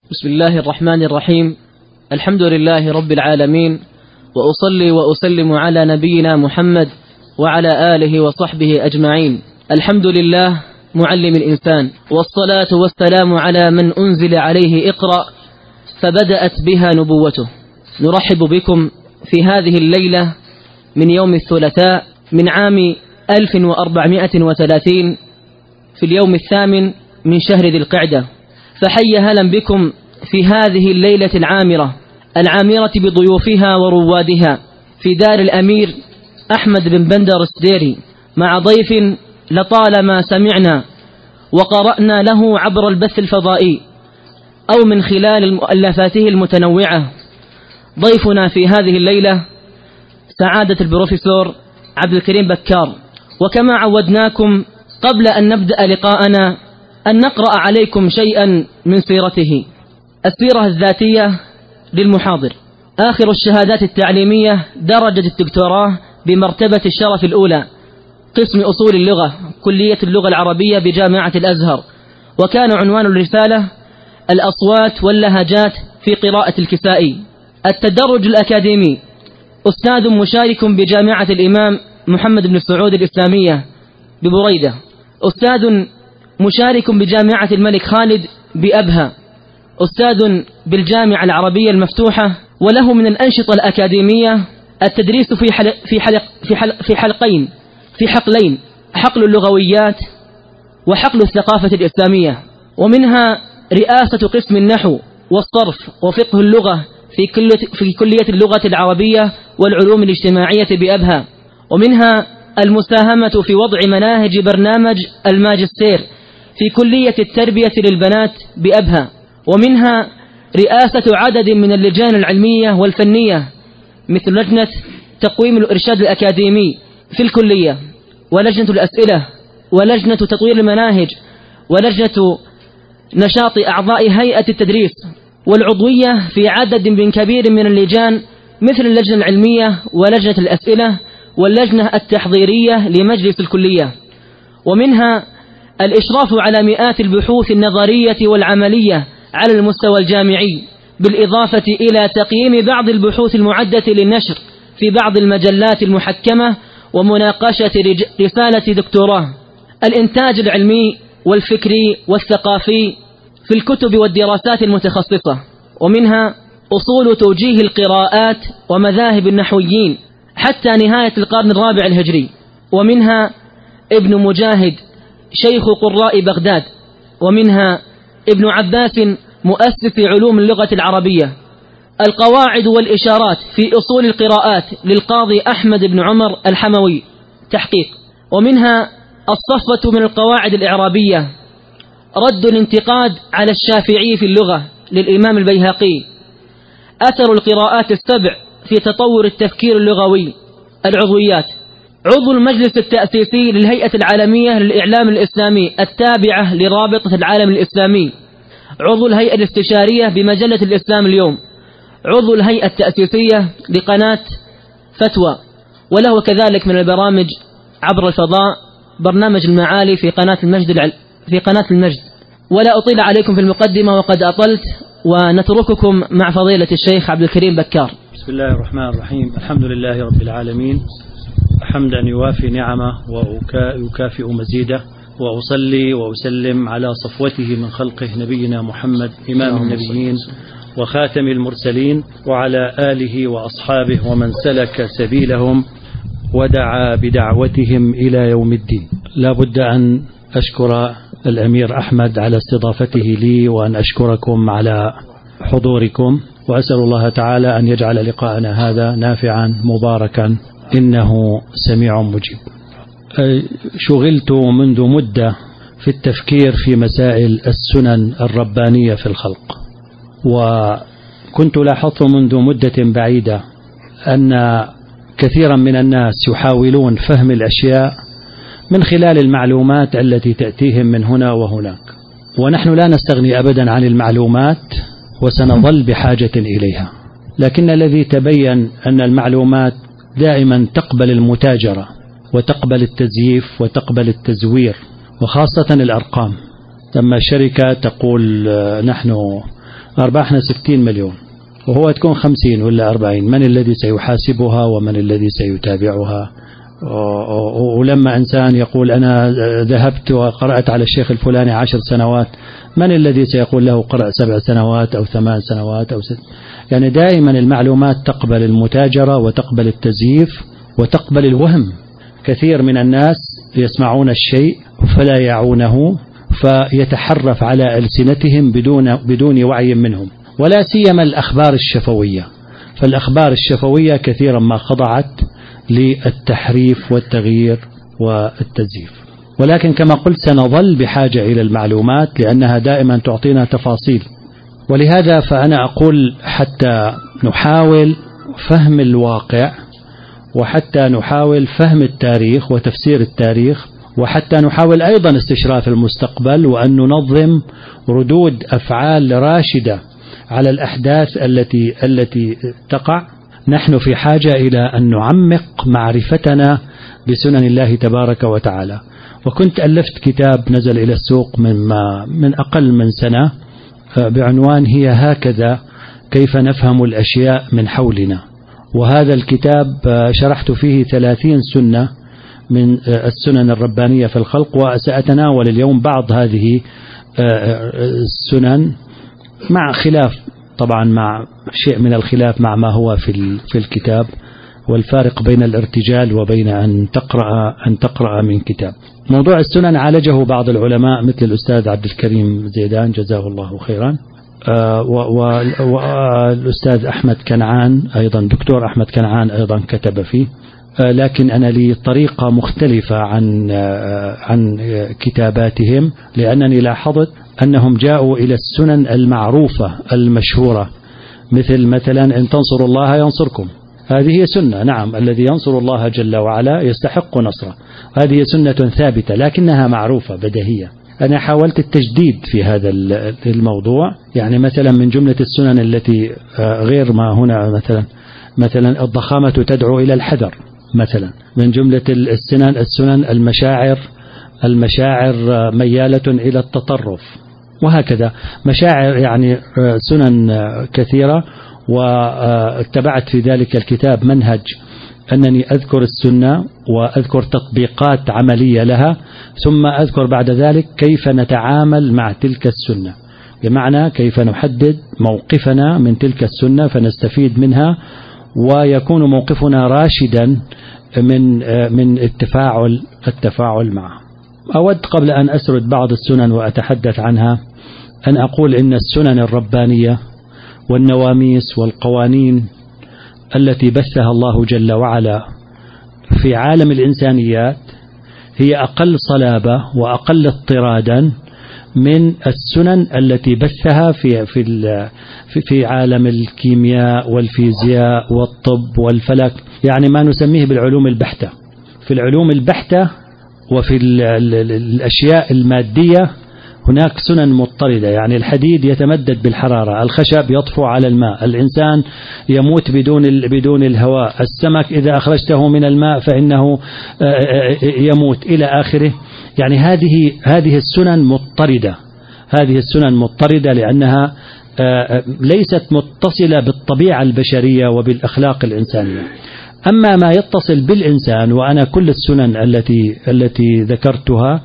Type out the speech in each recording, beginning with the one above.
بسم الله الرحمن الرحيم. الحمد لله رب العالمين، وأصلي وأسلم على نبينا محمد وعلى آله وصحبه أجمعين. الحمد لله معلم الإنسان، والصلاة والسلام على من أنزل عليه اقرأ فبدأت بها نبوته. نرحب بكم في هذه الليلة من يوم الثلاثاء من عام 1430 في اليوم الثامن من شهر ذي القعدة. فحي هلا بكم في هذه الليلة العامرة بضيوفها وروادها في دار الأمير أحمد بن بندر السديري، مع ضيف لطالما سمعنا وقرأنا له عبر البث الفضائي أو من خلال مؤلفاته المتنوعة. ضيفنا في هذه الليلة سعادة البروفيسور عبد الكريم بكار. وكما عودناكم قبل أن نبدأ لقاءنا أن نقرأ عليكم شيئا من سيرته. السيرة الذاتية للمحاضر: آخر الشهادات التعليمية درجة الدكتوراه بمرتبة الشرف الأولى، قسم أصول اللغة، كلية اللغة العربية بجامعة الأزهر. وكان عنوان الرسالة: الأصوات واللهجات في قراءة الكسائي. التدرج الأكاديمي: أستاذ مشارك بجامعة الإمام محمد بن سعود الإسلامية ببريدة، أستاذ مشارك بجامعة الملك خالد بأبها، أستاذ بالجامعة العربية المفتوحة. وله من الأنشطة الأكاديمية التدريس في حقلين: حقل اللغويات وحقل الثقافة الإسلامية، ومنها رئاسة قسم النحو والصرف وفقه اللغة في كلية اللغة العربية والعلوم الاجتماعية بأبها، ومنها المساهمة في وضع مناهج برنامج الماجستير في كلية التربية للبنات بأبها، ومنها رئاسة عدد من اللجان العلمية والفنية مثل لجنة تقويم الإرشاد الأكاديمي في الكلية، ولجنة الأسئلة، ولجنة تطوير المناهج، ولجنة نشاط أعضاء هيئة التدريس، والعضوية في عدد من كبير من اللجان مثل اللجنة العلمية ولجنة الأسئلة واللجنة التحضيرية لمجلس الكلية. ومنها الإشراف على مئات البحوث النظرية والعملية على المستوى الجامعي، بالإضافة إلى تقييم بعض البحوث المعدة للنشر في بعض المجلات المحكمة، ومناقشة رسالة دكتوراه. الإنتاج العلمي والفكري والثقافي في الكتب والدراسات المتخصصة، ومنها أصول توجيه القراءات ومذاهب النحويين حتى نهاية القرن الرابع الهجري، ومنها ابن مجاهد شيخ قراء بغداد، ومنها ابن عباس مؤسس علوم اللغة العربية. القواعد والإشارات في أصول القراءات للقاضي أحمد بن عمر الحموي تحقيق، ومنها الصفة من القواعد الإعرابية. رد الانتقاد على الشافعي في اللغة للإمام البيهقي. أثر القراءات السبع في تطور التفكير اللغوي. العضويات: عضو المجلس التأسيسي للهيئة العالمية للإعلام الإسلامي التابعة لرابطة العالم الإسلامي، عضو الهيئة الاستشارية بمجلة الإسلام اليوم، عضو الهيئة التأسيسية لقناة فتوى، وله كذلك من البرامج عبر الفضاء برنامج المعالي في قناة المجد. ولا أطيل عليكم في المقدمة وقد أطلت، ونترككم مع فضيلة الشيخ عبد الكريم بكار. بسم الله الرحمن الرحيم. الحمد لله رب العالمين، حمدا يوافي نعمه ويكافئ مزيده، وأصلي وأسلم على صفوته من خلقه نبينا محمد إمام النبيين وخاتم المرسلين، وعلى آله وأصحابه ومن سلك سبيلهم ودعا بدعوتهم إلى يوم الدين. لا بد أن أشكر الأمير أحمد على استضافته لي، وأن أشكركم على حضوركم، وأسأل الله تعالى أن يجعل لقاءنا هذا نافعا مباركا إنه سميع مجيب. شغلت منذ مدة في التفكير في مسائل السنن الربانية في الخلق، وكنت لاحظت منذ مدة بعيدة أن كثيرا من الناس يحاولون فهم الأشياء من خلال المعلومات التي تأتيهم من هنا وهناك، ونحن لا نستغني أبدا عن المعلومات وسنظل بحاجة إليها، لكن الذي تبين أن المعلومات دائما تقبل المتاجرة وتقبل التزييف وتقبل التزوير، وخاصة الأرقام. لما شركة تقول نحن أرباحنا 60 مليون وهو تكون 50 ولا 40، من الذي سيحاسبها ومن الذي سيتابعها؟ ولما إنسان يقول أنا ذهبت وقرأت على الشيخ الفلاني 10 سنوات، من الذي سيقول له قرأ 7 سنوات أو 8 سنوات أو 6؟ يعني دائما المعلومات تقبل المتاجرة وتقبل التزييف وتقبل الوهم. كثير من الناس يسمعون الشيء فلا يعونه فيتحرف على ألسنتهم بدون وعي منهم، ولا سيما الأخبار الشفوية. فالأخبار الشفوية كثيرا ما خضعت للتحريف والتغيير والتزييف. ولكن كما قلت سنظل بحاجة إلى المعلومات لأنها دائما تعطينا تفاصيل. ولهذا فأنا أقول حتى نحاول فهم الواقع، وحتى نحاول فهم التاريخ وتفسير التاريخ، وحتى نحاول أيضا استشراف المستقبل وأن ننظم ردود أفعال راشدة على الأحداث التي تقع، نحن في حاجة إلى أن نعمق معرفتنا بسنن الله تبارك وتعالى. وكنت ألفت كتاب نزل إلى السوق من أقل من سنة بعنوان هي هكذا كيف نفهم الأشياء من حولنا. وهذا الكتاب شرحت فيه 30 سنة من السنن الربانية في الخلق، وسأتناول اليوم بعض هذه السنن مع خلاف طبعا، مع شيء من الخلاف مع ما هو في الكتاب، والفارق بين الارتجال وبين أن تقرأ من كتاب. موضوع السنن عالجه بعض العلماء مثل الأستاذ عبد الكريم زيدان جزاه الله خيرا، والأستاذ أحمد كنعان أيضا، دكتور أحمد كنعان أيضا كتب فيه. لكن أنا لي طريقة مختلفة عن كتاباتهم، لأنني لاحظت أنهم جاءوا إلى السنن المعروفة المشهورة، مثلا إن تنصروا الله ينصركم، هذه سنة، نعم، الذي ينصر الله جل وعلا يستحق نصره، هذه سنة ثابتة لكنها معروفة بديهية. أنا حاولت التجديد في هذا الموضوع، يعني مثلا من جملة السنن التي غير ما هنا مثلا الضخامة تدعو إلى الحذر، مثلا من جملة السنن المشاعر ميالة إلى التطرف، وهكذا مشاعر، يعني سنن كثيرة. واتبعت في ذلك الكتاب منهج أنني أذكر السنة وأذكر تطبيقات عملية لها، ثم أذكر بعد ذلك كيف نتعامل مع تلك السنة، بمعنى كيف نحدد موقفنا من تلك السنة فنستفيد منها ويكون موقفنا راشدا من التفاعل معه. أود قبل أن أسرد بعض السنن وأتحدث عنها أن أقول إن السنن الربانية والنواميس والقوانين التي بثها الله جل وعلا في عالم الإنسانيات هي أقل صلابة وأقل اضطرادا من السنن التي بثها في عالم الكيمياء والفيزياء والطب والفلك، يعني ما نسميه بالعلوم البحتة. في العلوم البحتة وفي الأشياء المادية هناك سنن مضطردة، يعني الحديد يتمدد بالحرارة، الخشب يطفو على الماء، الإنسان يموت بدون الهواء، السمك إذا أخرجته من الماء فإنه يموت إلى آخره. يعني هذه السنن مضطردة، هذه السنن مضطردة لأنها ليست متصلة بالطبيعة البشرية وبالأخلاق الإنسانية. أما ما يتصل بالإنسان، وأنا كل السنن التي ذكرتها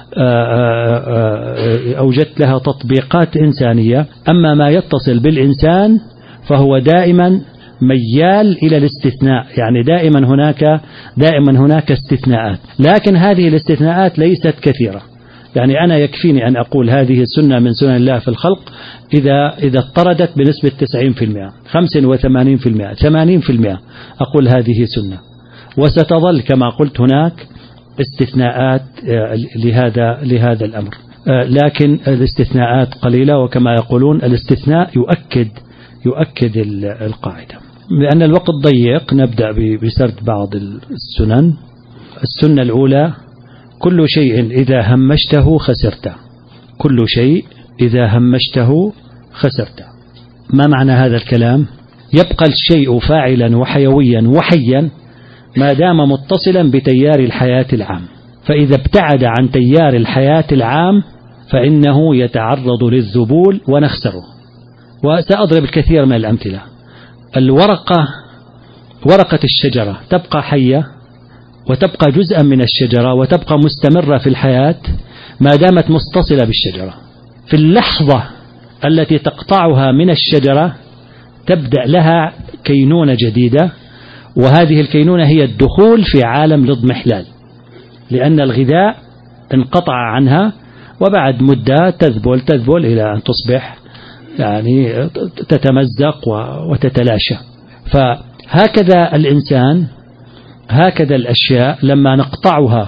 أوجدت لها تطبيقات إنسانية، أما ما يتصل بالإنسان فهو دائما ميال إلى الاستثناء، يعني دائما هناك استثناءات، لكن هذه الاستثناءات ليست كثيرة. يعني أنا يكفيني أن أقول هذه السنة من سنن الله في الخلق إذا اضطردت بنسبة 90%، 85%، 80%، أقول هذه سنة. وستظل كما قلت هناك استثناءات لهذا الأمر، لكن الاستثناءات قليلة، وكما يقولون الاستثناء يؤكد القاعدة. لأن الوقت ضيق نبدأ بسرد بعض السنن. السنة الأولى: كل شيء إذا همشته خسرته. كل شيء إذا همشته خسرته. ما معنى هذا الكلام؟ يبقى الشيء فاعلا وحيويا وحيا ما دام متصلا بتيار الحياة العام، فإذا ابتعد عن تيار الحياة العام فإنه يتعرض للذبول ونخسره. وسأضرب الكثير من الأمثلة. ورقة الشجرة تبقى حية وتبقى جزءا من الشجرة وتبقى مستمرة في الحياة ما دامت متصلة بالشجرة. في اللحظة التي تقطعها من الشجرة تبدأ لها كينونة جديدة، وهذه الكينونة هي الدخول في عالم الاضمحلال، لأن الغذاء انقطع عنها، وبعد مدة تذبل إلى أن تصبح يعني تتمزق وتتلاشى. فهكذا الإنسان، هكذا الأشياء لما نقطعها،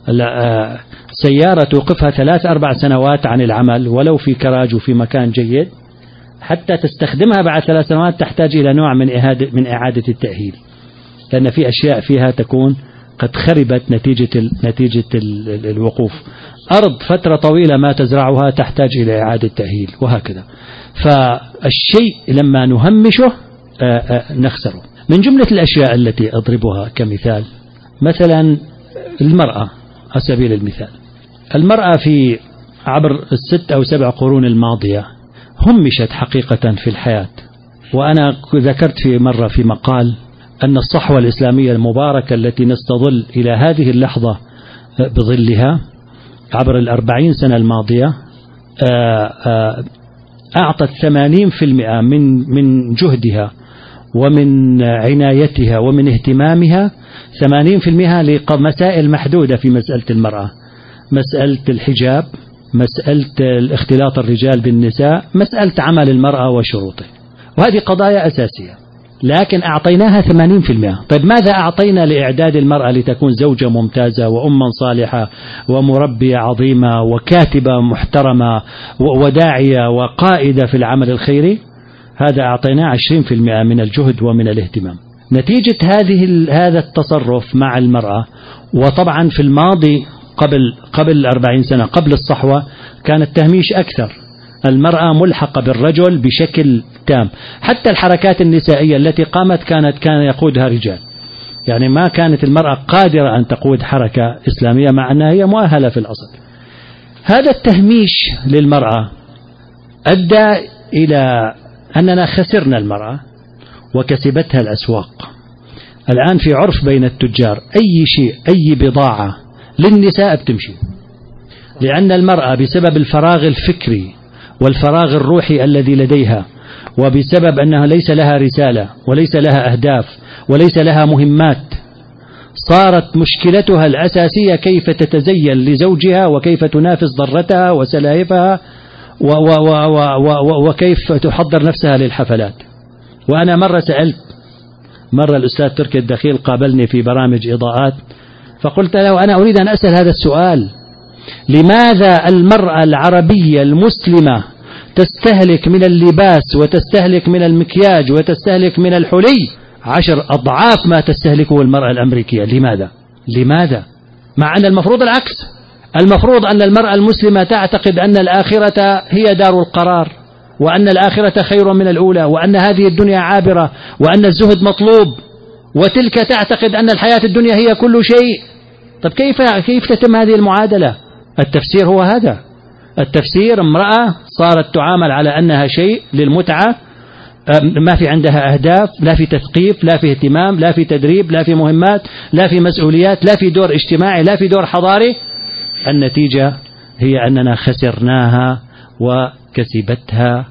سيارة توقفها 3-4 سنوات عن العمل ولو في كراج وفي مكان جيد، حتى تستخدمها بعد 3 سنوات تحتاج إلى نوع من إعادة التأهيل، لأن في أشياء فيها تكون قد خربت نتيجة الوقوف. أرض فترة طويلة ما تزرعها تحتاج إلى إعادة تأهيل، وهكذا. فالشيء لما نهمشه نخسره. من جملة الأشياء التي أضربها كمثال، مثلا المرأة على سبيل المثال. المرأة في عبر 6 أو 7 قرون الماضية همشت حقيقة في الحياة. وأنا ذكرت في مرة في مقال أن الصحوة الإسلامية المباركة التي نستظل إلى هذه اللحظة بظلها عبر 40 سنة الماضية أعطت 80% من جهدها ومن عنايتها ومن اهتمامها، 80% لمسائل محدودة في مسألة المرأة، مسألة الحجاب، مسألة اختلاط الرجال بالنساء، مسألة عمل المرأة وشروطه، وهذه قضايا أساسية، لكن أعطيناها 80%. طيب ماذا أعطينا لإعداد المرأة لتكون زوجة ممتازة وأما صالحة ومربية عظيمة وكاتبة محترمة وداعية وقائدة في العمل الخيري؟ هذا أعطيناه 20% من الجهد ومن الاهتمام. نتيجة هذا التصرف مع المرأة، وطبعا في الماضي قبل 40 سنة قبل الصحوة كان التهميش أكثر، المرأة ملحقة بالرجل بشكل تام، حتى الحركات النسائية التي قامت كان يقودها رجال، يعني ما كانت المرأة قادرة أن تقود حركة إسلامية مع أنها هي مؤهلة في الأصل. هذا التهميش للمرأة أدى إلى أننا خسرنا المرأة وكسبتها الأسواق. الآن في عرف بين التجار أي شيء، أي بضاعة للنساء بتمشي، لأن المرأة بسبب الفراغ الفكري والفراغ الروحي الذي لديها، وبسبب أنها ليس لها رسالة وليس لها أهداف وليس لها مهمات، صارت مشكلتها الأساسية كيف تتزين لزوجها وكيف تنافس ضرتها وسلايفها وكيف تحضر نفسها للحفلات. وأنا مرة سألت الأستاذ تركي الدخيل قابلني في برامج إضاءات، فقلت له أنا أريد أن أسأل هذا السؤال: لماذا المرأة العربية المسلمة تستهلك من اللباس وتستهلك من المكياج وتستهلك من الحلي 10 أضعاف ما تستهلكه المرأة الأمريكية؟ لماذا؟ مع أن المفروض العكس، المفروض أن المرأة المسلمة تعتقد أن الآخرة هي دار القرار، وأن الآخرة خير من الأولى، وأن هذه الدنيا عابرة، وأن الزهد مطلوب، وتلك تعتقد أن الحياة الدنيا هي كل شيء. طب كيف تتم هذه المعادلة؟ التفسير هو هذا، التفسير امرأة صارت تعامل على أنها شيء للمتعة، ما في عندها أهداف، لا في تثقيف، لا في اهتمام، لا في تدريب، لا في مهمات، لا في مسؤوليات، لا في دور اجتماعي، لا في دور حضاري. النتيجة هي أننا خسرناها وكسبتها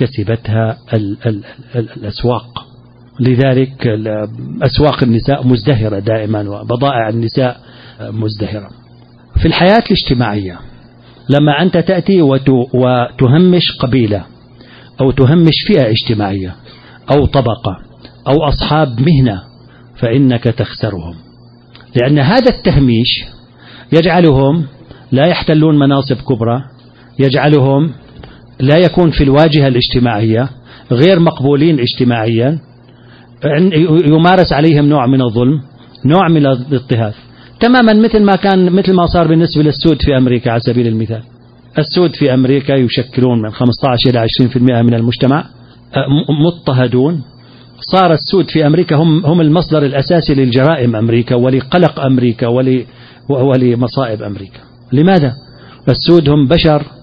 الأسواق. لذلك أسواق النساء مزدهرة دائما، وبضائع النساء مزدهرة. في الحياة الاجتماعية لما أنت تأتي وتهمش قبيلة أو تهمش فئة اجتماعية أو طبقة أو أصحاب مهنة فإنك تخسرهم، لأن هذا التهميش يجعلهم لا يحتلون مناصب كبرى، يجعلهم لا يكون في الواجهة الاجتماعية، غير مقبولين اجتماعيا، يمارس عليهم نوع من الظلم، نوع من الاضطهاد، تماما مثل ما صار بالنسبة للسود في أمريكا. على سبيل المثال السود في أمريكا يشكلون من 15 إلى 20% من المجتمع، مضطهدون. صار السود في أمريكا هم المصدر الأساسي للجرائم أمريكا ولقلق أمريكا ولمصائب أمريكا. لماذا؟ السود هم بشر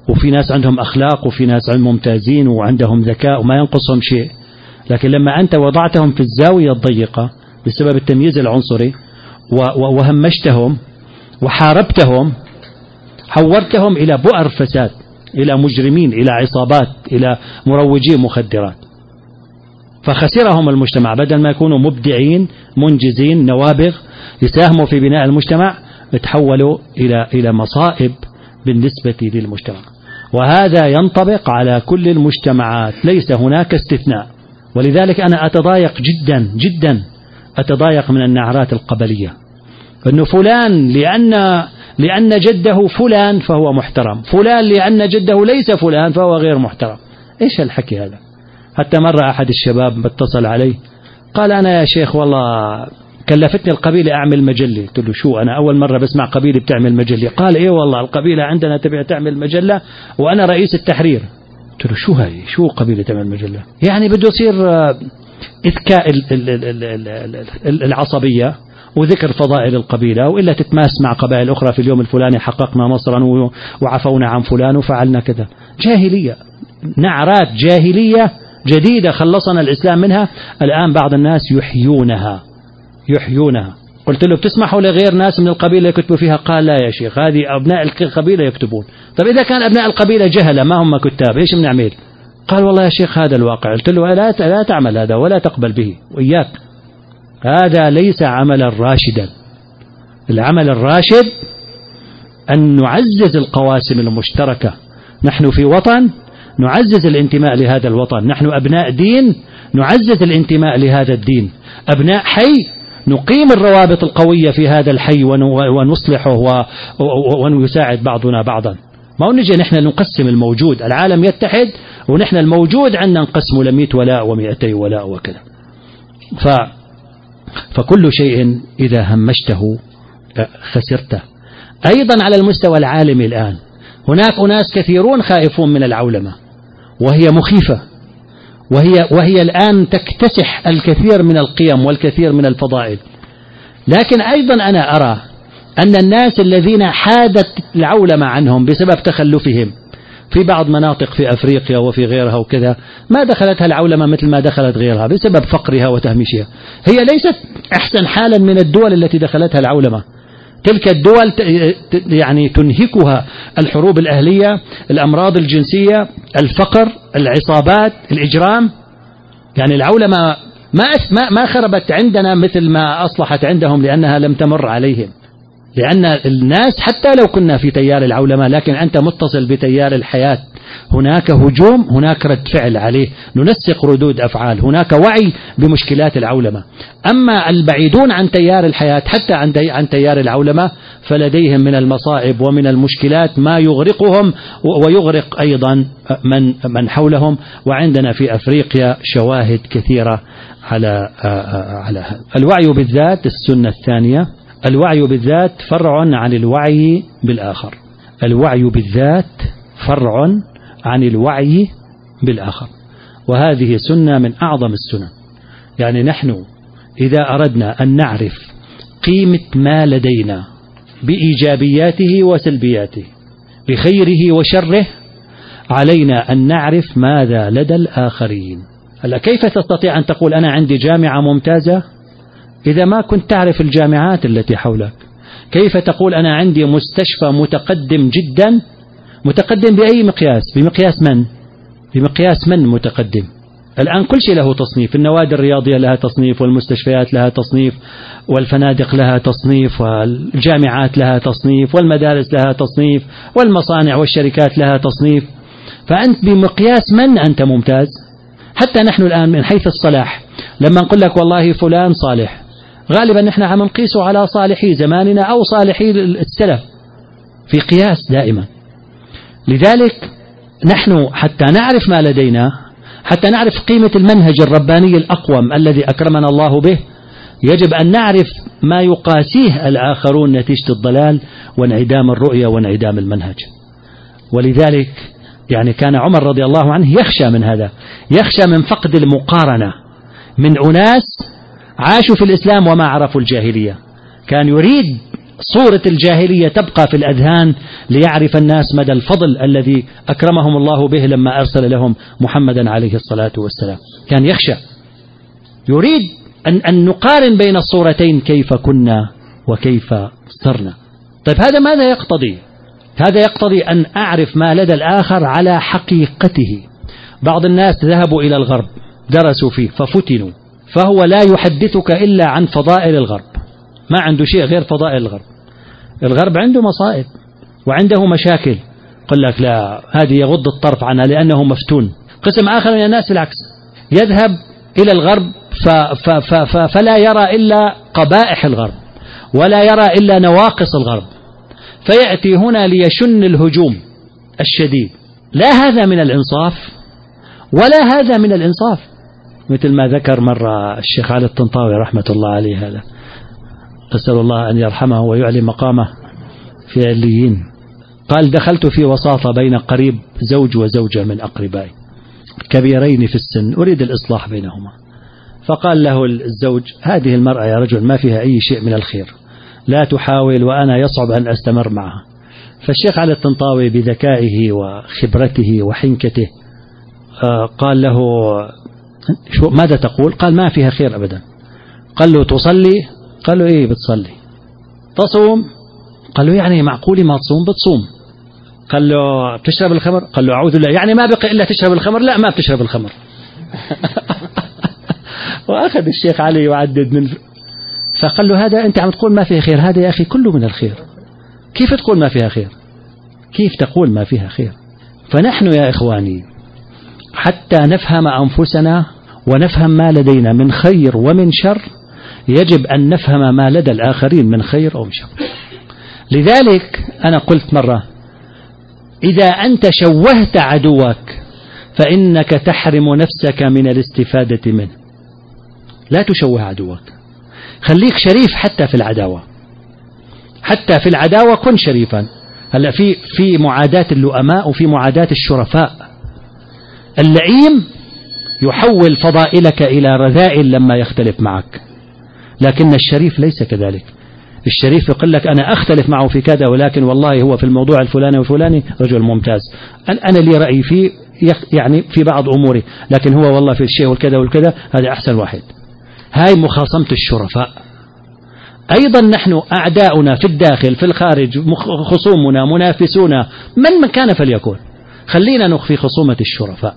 وفي ناس عندهم أخلاق، وفي ناس ممتازين وعندهم ذكاء وما ينقصهم شيء، لكن لما أنت وضعتهم في الزاوية الضيقة بسبب التمييز العنصري وهمشتهم وحاربتهم، حورتهم إلى بؤر فساد، إلى مجرمين، إلى عصابات، إلى مروجي مخدرات، فخسرهم المجتمع. بدل ما يكونوا مبدعين منجزين نوابغ يساهموا في بناء المجتمع، تحولوا إلى مصائب بالنسبة للمجتمع. وهذا ينطبق على كل المجتمعات، ليس هناك استثناء. ولذلك أنا أتضايق جدا جدا، أتضايق من النعرات القبلية، أنه فلان لأن جده فلان فهو محترم، فلان لأن جده ليس فلان فهو غير محترم. إيش الحكي هذا؟ حتى مرة أحد الشباب اتصل علي قال أنا يا شيخ والله كلفتني القبيلة أعمل مجلة. قلت له شو؟ أنا أول مرة بسمع قبيلة بتعمل مجلة. قال إيه والله القبيلة عندنا تبي تعمل مجلة وأنا رئيس التحرير. قلت له شو هاي؟ شو قبيلة تعمل مجلة؟ يعني بده يصير إذكاء العصبية وذكر فضائل القبيلة، وإلا تتماس مع قبائل أخرى في اليوم الفلاني حققنا نصرا وعفونا عن فلان وفعلنا كذا. جاهلية، نعرات جاهلية جديدة خلصنا الإسلام منها، الآن بعض الناس يحيونها. قلت له بتسمحوا لغير ناس من القبيلة يكتبوا فيها؟ قال لا يا شيخ، هذه أبناء القبيلة يكتبون. طب إذا كان أبناء القبيلة جهلة ما هم كتاب، إيش بنعمل؟ قال والله يا شيخ هذا الواقع. قلت له لا تعمل هذا ولا تقبل به، وإياك، هذا ليس عملا راشدا. العمل الراشد أن نعزز القواسم المشتركة. نحن في وطن نعزز الانتماء لهذا الوطن، نحن أبناء دين نعزز الانتماء لهذا الدين، أبناء حي نقيم الروابط القوية في هذا الحي ونصلحه ونساعد بعضنا بعضا. ما نجي نحن نقسم الموجود، العالم يتحد ونحن الموجود عندنا نقسمه ل100 ولاء و200 ولاء وكذا. فكل شيء إذا همشته خسرته. أيضا على المستوى العالمي الآن هناك أناس كثيرون خائفون من العولمة، وهي مخيفة، وهي الآن تكتسح الكثير من القيم والكثير من الفضائل. لكن أيضا أنا أرى أن الناس الذين حادت العولمة عنهم بسبب تخلفهم في بعض مناطق في أفريقيا وفي غيرها وكذا، ما دخلتها العولمة مثل ما دخلت غيرها بسبب فقرها وتهميشها. هي ليست أحسن حالا من الدول التي دخلتها العولمة. تلك الدول يعني تنهكها الحروب الأهلية، الأمراض الجنسية، الفقر، العصابات، الإجرام. يعني العولمة ما خربت عندنا مثل ما أصلحت عندهم، لأنها لم تمر عليهم. لأن الناس حتى لو كنا في تيار العولمة، لكن أنت متصل بتيار الحياة، هناك هجوم، هناك رد فعل عليه، ننسق ردود أفعال، هناك وعي بمشكلات العولمة. أما البعيدون عن تيار الحياة حتى عن تيار العولمة فلديهم من المصائب ومن المشكلات ما يغرقهم ويغرق أيضا من حولهم. وعندنا في أفريقيا شواهد كثيرة على هذا. الوعي بالذات السنة الثانية. الوعي بالذات فرع عن الوعي بالآخر. الوعي بالذات فرع عن الوعي بالآخر، وهذه سنة من أعظم السنن. يعني نحن إذا أردنا أن نعرف قيمة ما لدينا بإيجابياته وسلبياته، بخيره وشره، علينا أن نعرف ماذا لدى الآخرين. هلا كيف تستطيع أن تقول أنا عندي جامعة ممتازة إذا ما كنت تعرف الجامعات التي حولك؟ كيف تقول أنا عندي مستشفى متقدم جدا؟ متقدم بأي مقياس؟ بمقياس من؟ بمقياس من متقدم؟ الآن كل شيء له تصنيف، النوادي الرياضية لها تصنيف، والمستشفيات لها تصنيف، والفنادق لها تصنيف، والجامعات لها تصنيف، والمدارس لها تصنيف، والمصانع والشركات لها تصنيف. فأنت بمقياس من أنت ممتاز؟ حتى نحن الآن من حيث الصلاح لما نقول لك والله فلان صالح، غالبا نحن عم نقيسه على صالحي زماننا أو صالحي السلف في قياس دائما. لذلك نحن حتى نعرف ما لدينا، حتى نعرف قيمة المنهج الرباني الأقوم الذي أكرمنا الله به، يجب أن نعرف ما يقاسيه الآخرون نتيجة الضلال وانعدام الرؤية وانعدام المنهج. ولذلك يعني كان عمر رضي الله عنه يخشى من هذا، يخشى من فقد المقارنة من أناس عاشوا في الإسلام وما عرفوا الجاهلية. كان يريد صورة الجاهلية تبقى في الأذهان ليعرف الناس مدى الفضل الذي أكرمهم الله به لما أرسل لهم محمدا عليه الصلاة والسلام. كان يخشى، يريد أن نقارن بين الصورتين، كيف كنا وكيف صرنا. طيب هذا ماذا يقتضي؟ هذا يقتضي أن أعرف ما لدى الآخر على حقيقته. بعض الناس ذهبوا إلى الغرب درسوا فيه ففتنوا، فهو لا يحدثك إلا عن فضائل الغرب، ما عنده شيء غير فضائل الغرب. الغرب عنده مصائب وعنده مشاكل، قل لك لا هذه يغض الطرف عنها لأنه مفتون. قسم آخر من الناس بالعكس، يذهب إلى الغرب فلا يرى إلا قبائح الغرب ولا يرى إلا نواقص الغرب، فيأتي هنا ليشن الهجوم الشديد. لا هذا من الإنصاف ولا هذا من الإنصاف. مثل ما ذكر مرة الشيخ علي الطنطاوي رحمة الله عليه، هذا أسأل الله أن يرحمه ويعلي مقامه في عليين، قال دخلت في وساطة بين قريب زوج وزوجة من أقربائي كبيرين في السن أريد الإصلاح بينهما، فقال له الزوج هذه المرأة يا رجل ما فيها أي شيء من الخير، لا تحاول وأنا يصعب أن أستمر معها. فالشيخ علي الطنطاوي بذكائه وخبرته وحنكته قال له ماذا تقول؟ قال ما فيها خير أبدا. قال له تصلي؟ قال له إيه بتصلي. تصوم؟ قال له يعني معقولي ما تصوم؟ بتصوم. قال له بتشرب الخمر؟ قال له أعوذ بالله، يعني ما بقي إلا تشرب الخمر؟ لا ما بتشرب الخمر. وأخذ الشيخ علي يعدد من، فقال له هذا أنت عم تقول ما فيها خير، هذا يا أخي كله من الخير، كيف تقول ما فيها خير؟ كيف تقول ما فيها خير؟ فنحن يا إخواني حتى نفهم أنفسنا ونفهم ما لدينا من خير ومن شر يجب أن نفهم ما لدى الآخرين من خير أو من شر. لذلك أنا قلت مرة إذا أنت شوهت عدوك فإنك تحرم نفسك من الاستفادة منه. لا تشوه عدوك، خليك شريف حتى في العداوة، حتى في العداوة كن شريفا. هلا في معاداة اللؤماء وفي معاداة الشرفاء. اللئيم يحول فضائلك إلى رذائل لما يختلف معك، لكن الشريف ليس كذلك. الشريف يقول لك أنا أختلف معه في كذا ولكن والله هو في الموضوع الفلاني والفلاني رجل ممتاز، أنا لي رأي فيه يعني في بعض أموري، لكن هو والله في الشيء والكذا والكذا هذا أحسن واحد. هاي مخاصمة الشرفاء. أيضا نحن أعداؤنا في الداخل في الخارج، خصومنا منافسونا من كان فليكون، خلينا نخفي خصومة الشرفاء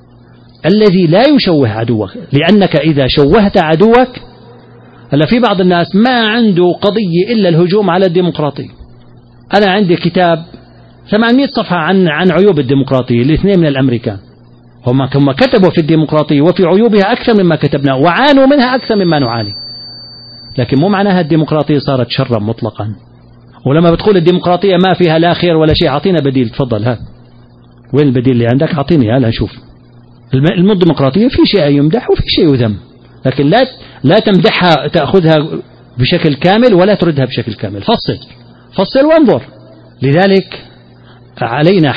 الذي لا يشوه عدوك، لأنك إذا شوهت عدوك. هلا في بعض الناس ما عنده قضية إلا الهجوم على الديمقراطية. أنا عندي كتاب 800 صفحة عن عيوب الديمقراطية لاثنين من الأمريكان، هم كتبوا في الديمقراطية وفي عيوبها أكثر مما كتبنا وعانوا منها أكثر مما نعاني، لكن مو معناها الديمقراطية صارت شرا مطلقا. ولما بتقول الديمقراطية ما فيها لا خير ولا شيء، أعطينا بديل، تفضل هات وين البديل اللي عندك؟ أعطيني هلا نشوف. الديمقراطية في شيء يمدح وفي شيء يذم، لكن لا تمدحها تأخذها بشكل كامل ولا تردها بشكل كامل، فصل وانظر. لذلك علينا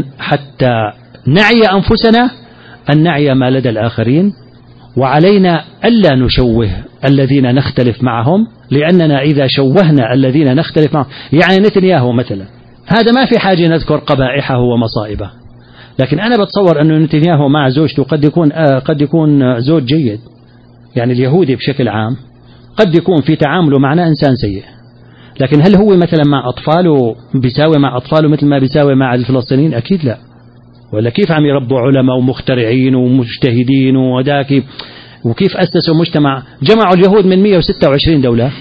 حتى نعي أنفسنا أن نعي ما لدى الآخرين، وعلينا ألا نشوه الذين نختلف معهم، لأننا إذا شوهنا الذين نختلف معهم، يعني نتنياهو مثلا، هذا ما في حاجة نذكر قبائحه ومصائبه، لكن أنا بتصور أنه نتنياهو مع زوجته قد يكون زوج جيد. يعني اليهودي بشكل عام قد يكون في تعامله معنا إنسان سيء، لكن هل هو مثلا مع أطفاله بيساوي مع أطفاله مثل ما بيساوي مع الفلسطينيين؟ أكيد لا. ولا كيف عم يربوا علماء ومخترعين ومجتهدين وداكي، وكيف أسسوا مجتمع، جمعوا اليهود من 126 دولة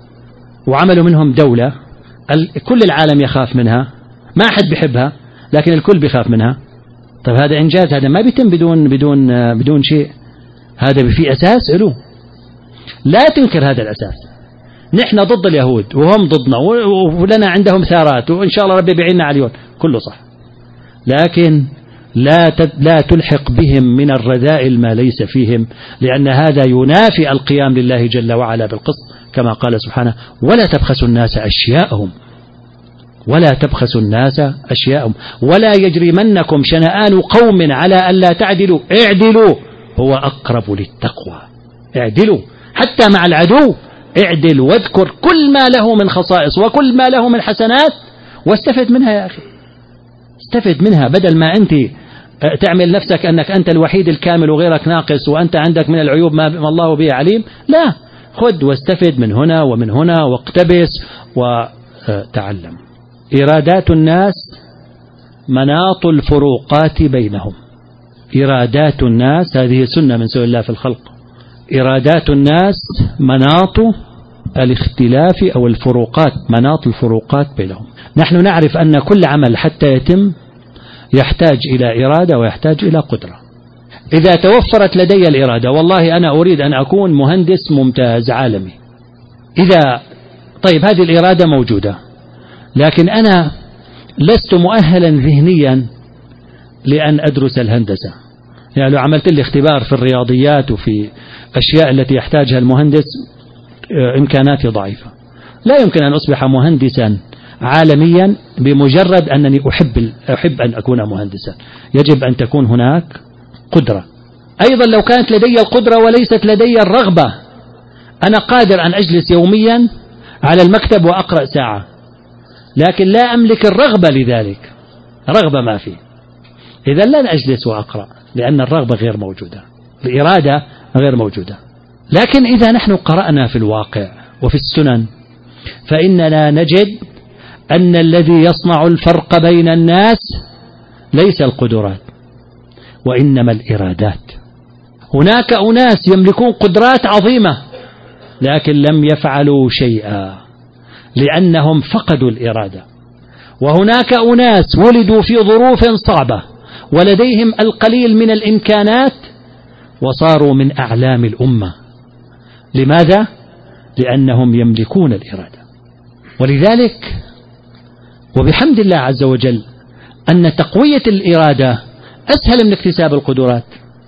وعملوا منهم دولة كل العالم يخاف منها، ما أحد بيحبها لكن الكل بيخاف منها. طيب هذا إنجاز، هذا ما بيتم بدون شيء، هذا في أساس له، لا تنكر هذا الأساس. نحن ضد اليهود وهم ضدنا ولنا عندهم ثارات وإن شاء الله ربي بيعيننا عليهم، كله صح، لكن لا تلحق بهم من الرذائل ما ليس فيهم، لأن هذا ينافي القيام لله جل وعلا بالقسط، كما قال سبحانه ولا تبخسوا الناس أشياءهم ولا يجرمنكم شنآن قوم على ألا تعدلوا اعدلوا هو أقرب للتقوى. اعدلوا حتى مع العدو، اعدل واذكر كل ما له من خصائص وكل ما له من حسنات واستفد منها يا أخي، استفد منها، بدل ما أنت تعمل نفسك أنك أنت الوحيد الكامل وغيرك ناقص وأنت عندك من العيوب ما الله به عليم. لا، خذ واستفد من هنا ومن هنا واقتبس وتعلم. إرادات الناس مناط الفروقات بينهم. إرادات الناس، هذه سنة من سنن الله في الخلق، إرادات الناس مناط الاختلاف أو الفروقات، مناط الفروقات بينهم. نحن نعرف أن كل عمل حتى يتم يحتاج إلى إرادة ويحتاج إلى قدرة. إذا توفرت لدي الإرادة، والله أنا أريد أن أكون مهندس ممتاز عالمي، طيب هذه الإرادة موجودة، لكن أنا لست مؤهلا ذهنيا لأن أدرس الهندسة. يعني لو عملت لي اختبار في الرياضيات وفي أشياء التي يحتاجها المهندس إمكاناتي ضعيفة، لا يمكن أن أصبح مهندسا عالميا بمجرد أنني أحب أن أكون مهندسا. يجب أن تكون هناك قدرة. أيضا لو كانت لدي القدرة وليست لدي الرغبة، أنا قادر أن أجلس يوميا على المكتب وأقرأ ساعة، لكن لا أملك الرغبة لذلك، رغبة ما فيه، إذا لن أجلس وأقرأ لأن الرغبة غير موجودة، الإرادة غير موجودة. لكن إذا نحن قرأنا في الواقع وفي السنن فإننا نجد أن الذي يصنع الفرق بين الناس ليس القدرات وإنما الإرادات. هناك أناس يملكون قدرات عظيمة لكن لم يفعلوا شيئا لأنهم فقدوا الإرادة، وهناك أناس ولدوا في ظروف صعبة ولديهم القليل من الإمكانات وصاروا من أعلام الأمة. لماذا؟ لأنهم يملكون الإرادة. ولذلك وبحمد الله عز وجل أن تقوية الإرادة أسهل من اكتساب القدرات.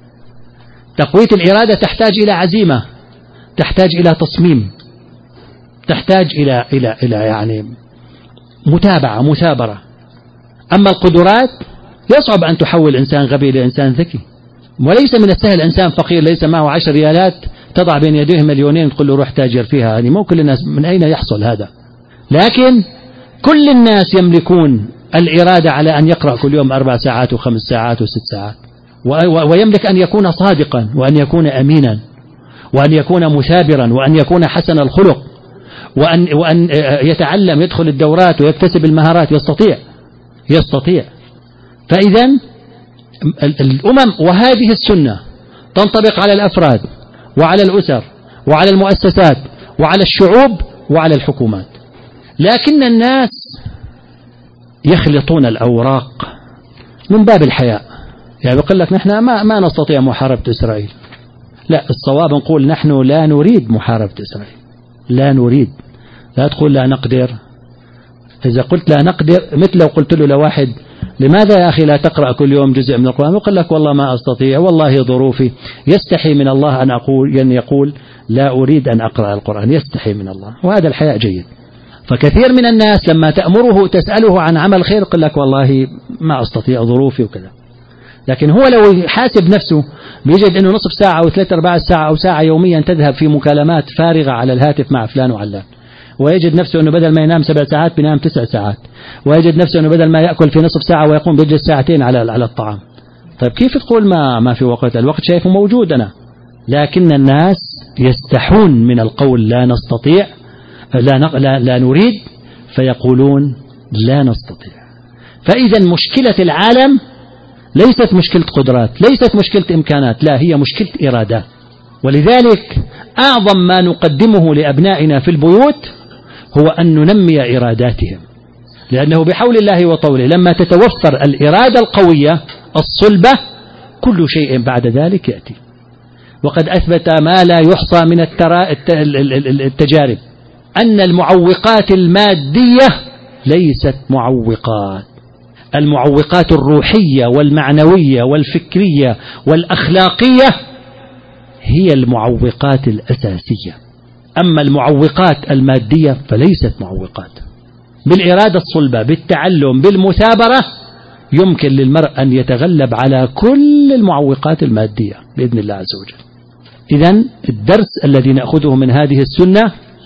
تقوية الإرادة تحتاج إلى عزيمة، تحتاج إلى تصميم، تحتاج إلى يعني متابعة مثابرة. أما القدرات يصعب أن تحول إنسان غبي لإنسان ذكي، وليس من السهل إنسان فقير ليس معه 10 ريالات تضع بين يديه مليونين تقول له روح تاجر فيها، يعني مو كل الناس، من أين يحصل هذا؟ لكن كل الناس يملكون الإرادة على أن يقرأ كل يوم 4 ساعات و5 ساعات و6 ساعات، ويملك أن يكون صادقا وأن يكون أمينا وأن يكون مثابرا وأن يكون حسن الخلق وأن يتعلم، يدخل الدورات ويكتسب المهارات، يستطيع. فإذا الأمم، وهذه السنة تنطبق على الأفراد وعلى الأسر وعلى المؤسسات وعلى الشعوب وعلى الحكومات. لكن الناس يخلطون الأوراق من باب الحياء، يعني بيقول لك نحن ما نستطيع محاربة إسرائيل. لا، الصواب نقول نحن لا نريد محاربة إسرائيل، لا نريد. لا تقول لا نقدر. إذا قلت لا نقدر مثل لو قلت له لواحد لماذا يا أخي لا تقرأ كل يوم جزء من القرآن، وقال لك والله ما أستطيع، والله ظروفي. يستحي من الله أن يقول لا أريد أن أقرأ القرآن، يستحي من الله، وهذا الحياء جيد. فكثير من الناس لما تأمره تسأله عن عمل خير يقول لك والله ما أستطيع ظروفي وكذا. لكن هو لو يحاسب نفسه بيجد أنه نصف ساعة أو 3/4 ساعة أو ساعة يوميا تذهب في مكالمات فارغة على الهاتف مع فلان وعلان، ويجد نفسه أنه بدل ما ينام 7 ساعات بينام 9 ساعات، ويجد نفسه أنه بدل ما يأكل في نصف ساعة ويقوم بيجلس 2 ساعتين على الطعام. طيب كيف تقول ما في وقت؟ الوقت شايفه موجود أنا. لكن الناس يستحون من القول لا نستطيع، لا نريد، فيقولون لا نستطيع. فإذا مشكلة العالم ليست مشكلة قدرات، ليست مشكلة إمكانات، لا، هي مشكلة إرادات. ولذلك أعظم ما نقدمه لأبنائنا في البيوت هو أن ننمي إراداتهم، لأنه بحول الله وطوله لما تتوفر الإرادة القوية الصلبة كل شيء بعد ذلك يأتي. وقد أثبت ما لا يحصى من التجارب أن المعوقات المادية ليست معوقات، المعوقات الروحية والمعنوية والفكرية والأخلاقية هي المعوقات الأساسية. أما المعوقات المادية فليست معوقات. بالإرادة الصلبة، بالتعلم، بالمثابرة يمكن للمرء أن يتغلب على كل المعوقات المادية بإذن الله عز وجل. إذن الدرس الذي نأخذه من هذه السنة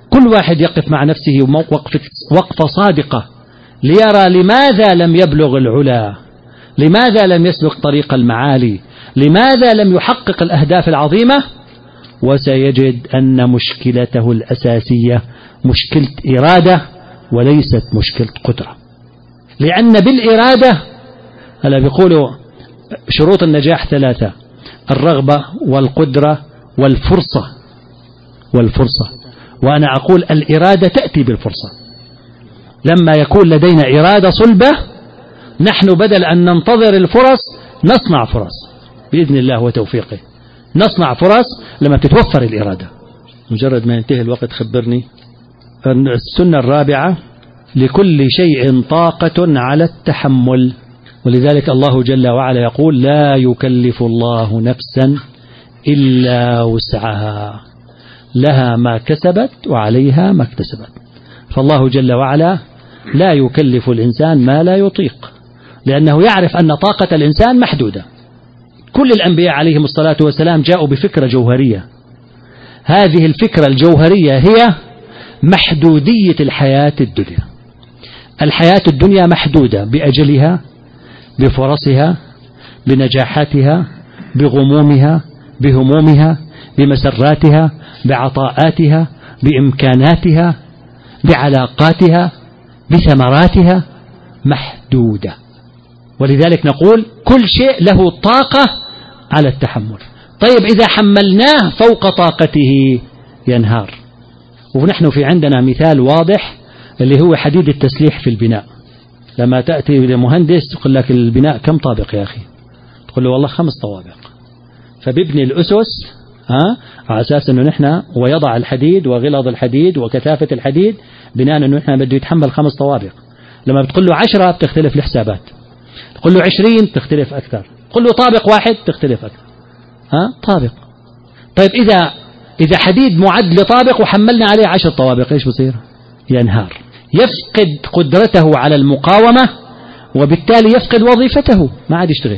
كل واحد يقف مع نفسه وقفة صادقة ليرى لماذا لم يبلغ العلا، لماذا لم يسلك طريق المعالي، لماذا لم يحقق الأهداف العظيمة، وسيجد أن مشكلته الأساسية مشكلة إرادة وليست مشكلة قدرة. لأن بالإرادة هلا بيقولوا شروط النجاح 3: الرغبة والقدرة والفرصة. وأنا أقول الإرادة تأتي بالفرصة. لما يكون لدينا إرادة صلبة نحن بدل أن ننتظر الفرص نصنع فرص بإذن الله وتوفيقه. نصنع فرص لما تتوفر الإرادة. مجرد ما ينتهي الوقت خبرني. السنة الرابعة: لكل شيء طاقة على التحمل. ولذلك الله جل وعلا يقول: لا يكلف الله نفسا إلا وسعها، لها ما كسبت وعليها ما اكتسبت. فالله جل وعلا لا يكلف الإنسان ما لا يطيق، لأنه يعرف أن طاقة الإنسان محدودة. كل الأنبياء عليهم الصلاة والسلام جاءوا بفكرة جوهرية. هذه الفكرة الجوهرية هي محدودية الحياة الدنيا. الحياة الدنيا محدودة بأجلها، بفرصها، بنجاحاتها، بغمومها، بهمومها، بمسراتها، بعطاءاتها، بإمكاناتها، بعلاقاتها، بثمراتها، محدودة. ولذلك نقول كل شيء له طاقة على التحمل. طيب إذا حملناه فوق طاقته ينهار. ونحن في عندنا مثال واضح اللي هو حديد التسليح في البناء. لما تأتي لمهندس يقول لك البناء كم طابق يا أخي؟ تقول له والله 5 طوابق. فبيبني الأسس على أساس أنه نحن ويضع الحديد وغلظ الحديد وكثافة الحديد بناء أنه نحن بده يتحمل 5 طوابق. لما بتقول له 10 بتختلف الحسابات، تقول له 20 تختلف أكثر، تقول له طابق واحد تختلف أكثر. طابق. طيب إذا حديد معد لطابق وحملنا عليه 10 طوابق إيش بصير؟ ينهار، يفقد قدرته على المقاومة، وبالتالي يفقد وظيفته، ما عاد يشتغل.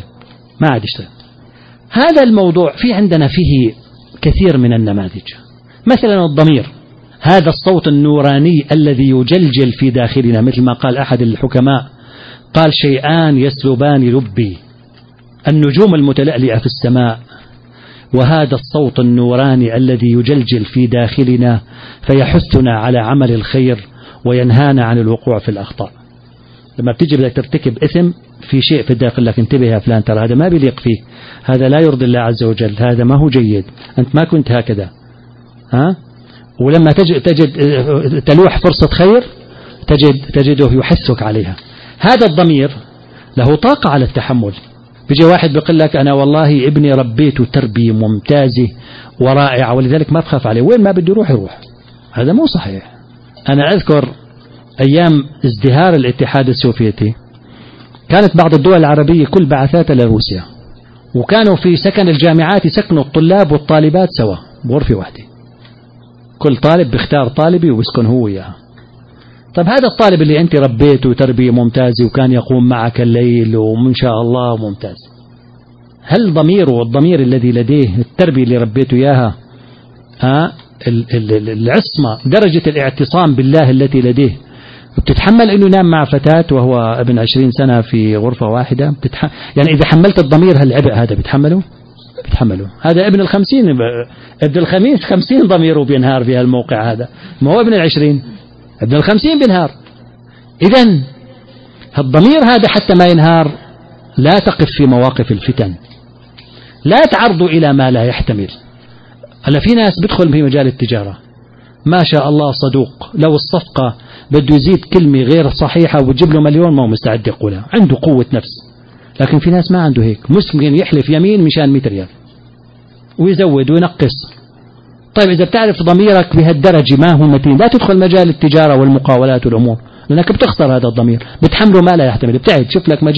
هذا الموضوع في عندنا فيه كثير من النماذج. مثلا الضمير، هذا الصوت النوراني الذي يجلجل في داخلنا، مثل ما قال أحد الحكماء، قال: شيئان يسلبان لبي، النجوم المتلألئة في السماء، وهذا الصوت النوراني الذي يجلجل في داخلنا فيحثنا على عمل الخير وينهانا عن الوقوع في الأخطاء. لما بتجي بدك ترتكب إثم في شيء في الداخل لك انتبه يا فلان، ترى هذا ما بيليق فيه، هذا لا يرضي الله عز وجل، هذا ما هو جيد، أنت ما كنت هكذا. ولما تجد تلوح فرصة خير تجده يحثك عليها. هذا الضمير له طاقة على التحمل. بيجي واحد بيقول لك: أنا والله ابني ربيته تربية ممتازة ورائعة ولذلك ما بخاف عليه، وين ما بده يروح. هذا مو صحيح. أنا أذكر أيام ازدهار الاتحاد السوفيتي كانت بعض الدول العربية كل بعثاتها لروسيا، وكانوا في سكن الجامعات يسكنوا الطلاب والطالبات سوا بغرفة واحدة، كل طالب بيختار طالبي ويسكن هو وياها. طب هذا الطالب اللي أنت ربيته تربية ممتازة وكان يقوم معك الليل ومن شاء الله ممتاز، هل ضميره والضمير الذي لديه التربية اللي ربيته إياها العصمة درجة الاعتصام بالله التي لديه بتتحمل أنه ينام مع فتاة وهو ابن 20 سنة في غرفة واحدة؟ يعني إذا حملت الضمير هالعبء هذا بتحمله؟ هذا ابن 50 ابن 50 ضميره بينهار في هالموقع هذا، ما هو ابن 20، ابن 50 بينهار. إذن الضمير هذا حتى ما ينهار لا تقف في مواقف الفتن، لا تعرضوا إلى ما لا يحتمل. هلا في ناس بيدخل في مجال التجارة ما شاء الله صدوق، لو الصفقة بده يزيد كلمة غير صحيحة وبتجيب له مليون ما هو مستعد يقولها، عنده قوة نفس. لكن في ناس ما عنده هيك، مسلم يحلف يمين مشان 100 ريال ويزود وينقص. طيب إذا بتعرف ضميرك بهالدرجة ما هو متين لا تدخل مجال التجارة والمقاولات والأمور، لأنك بتخسر هذا الضمير، بتحمله ما لا يحتمل. ابتعد، شوف لك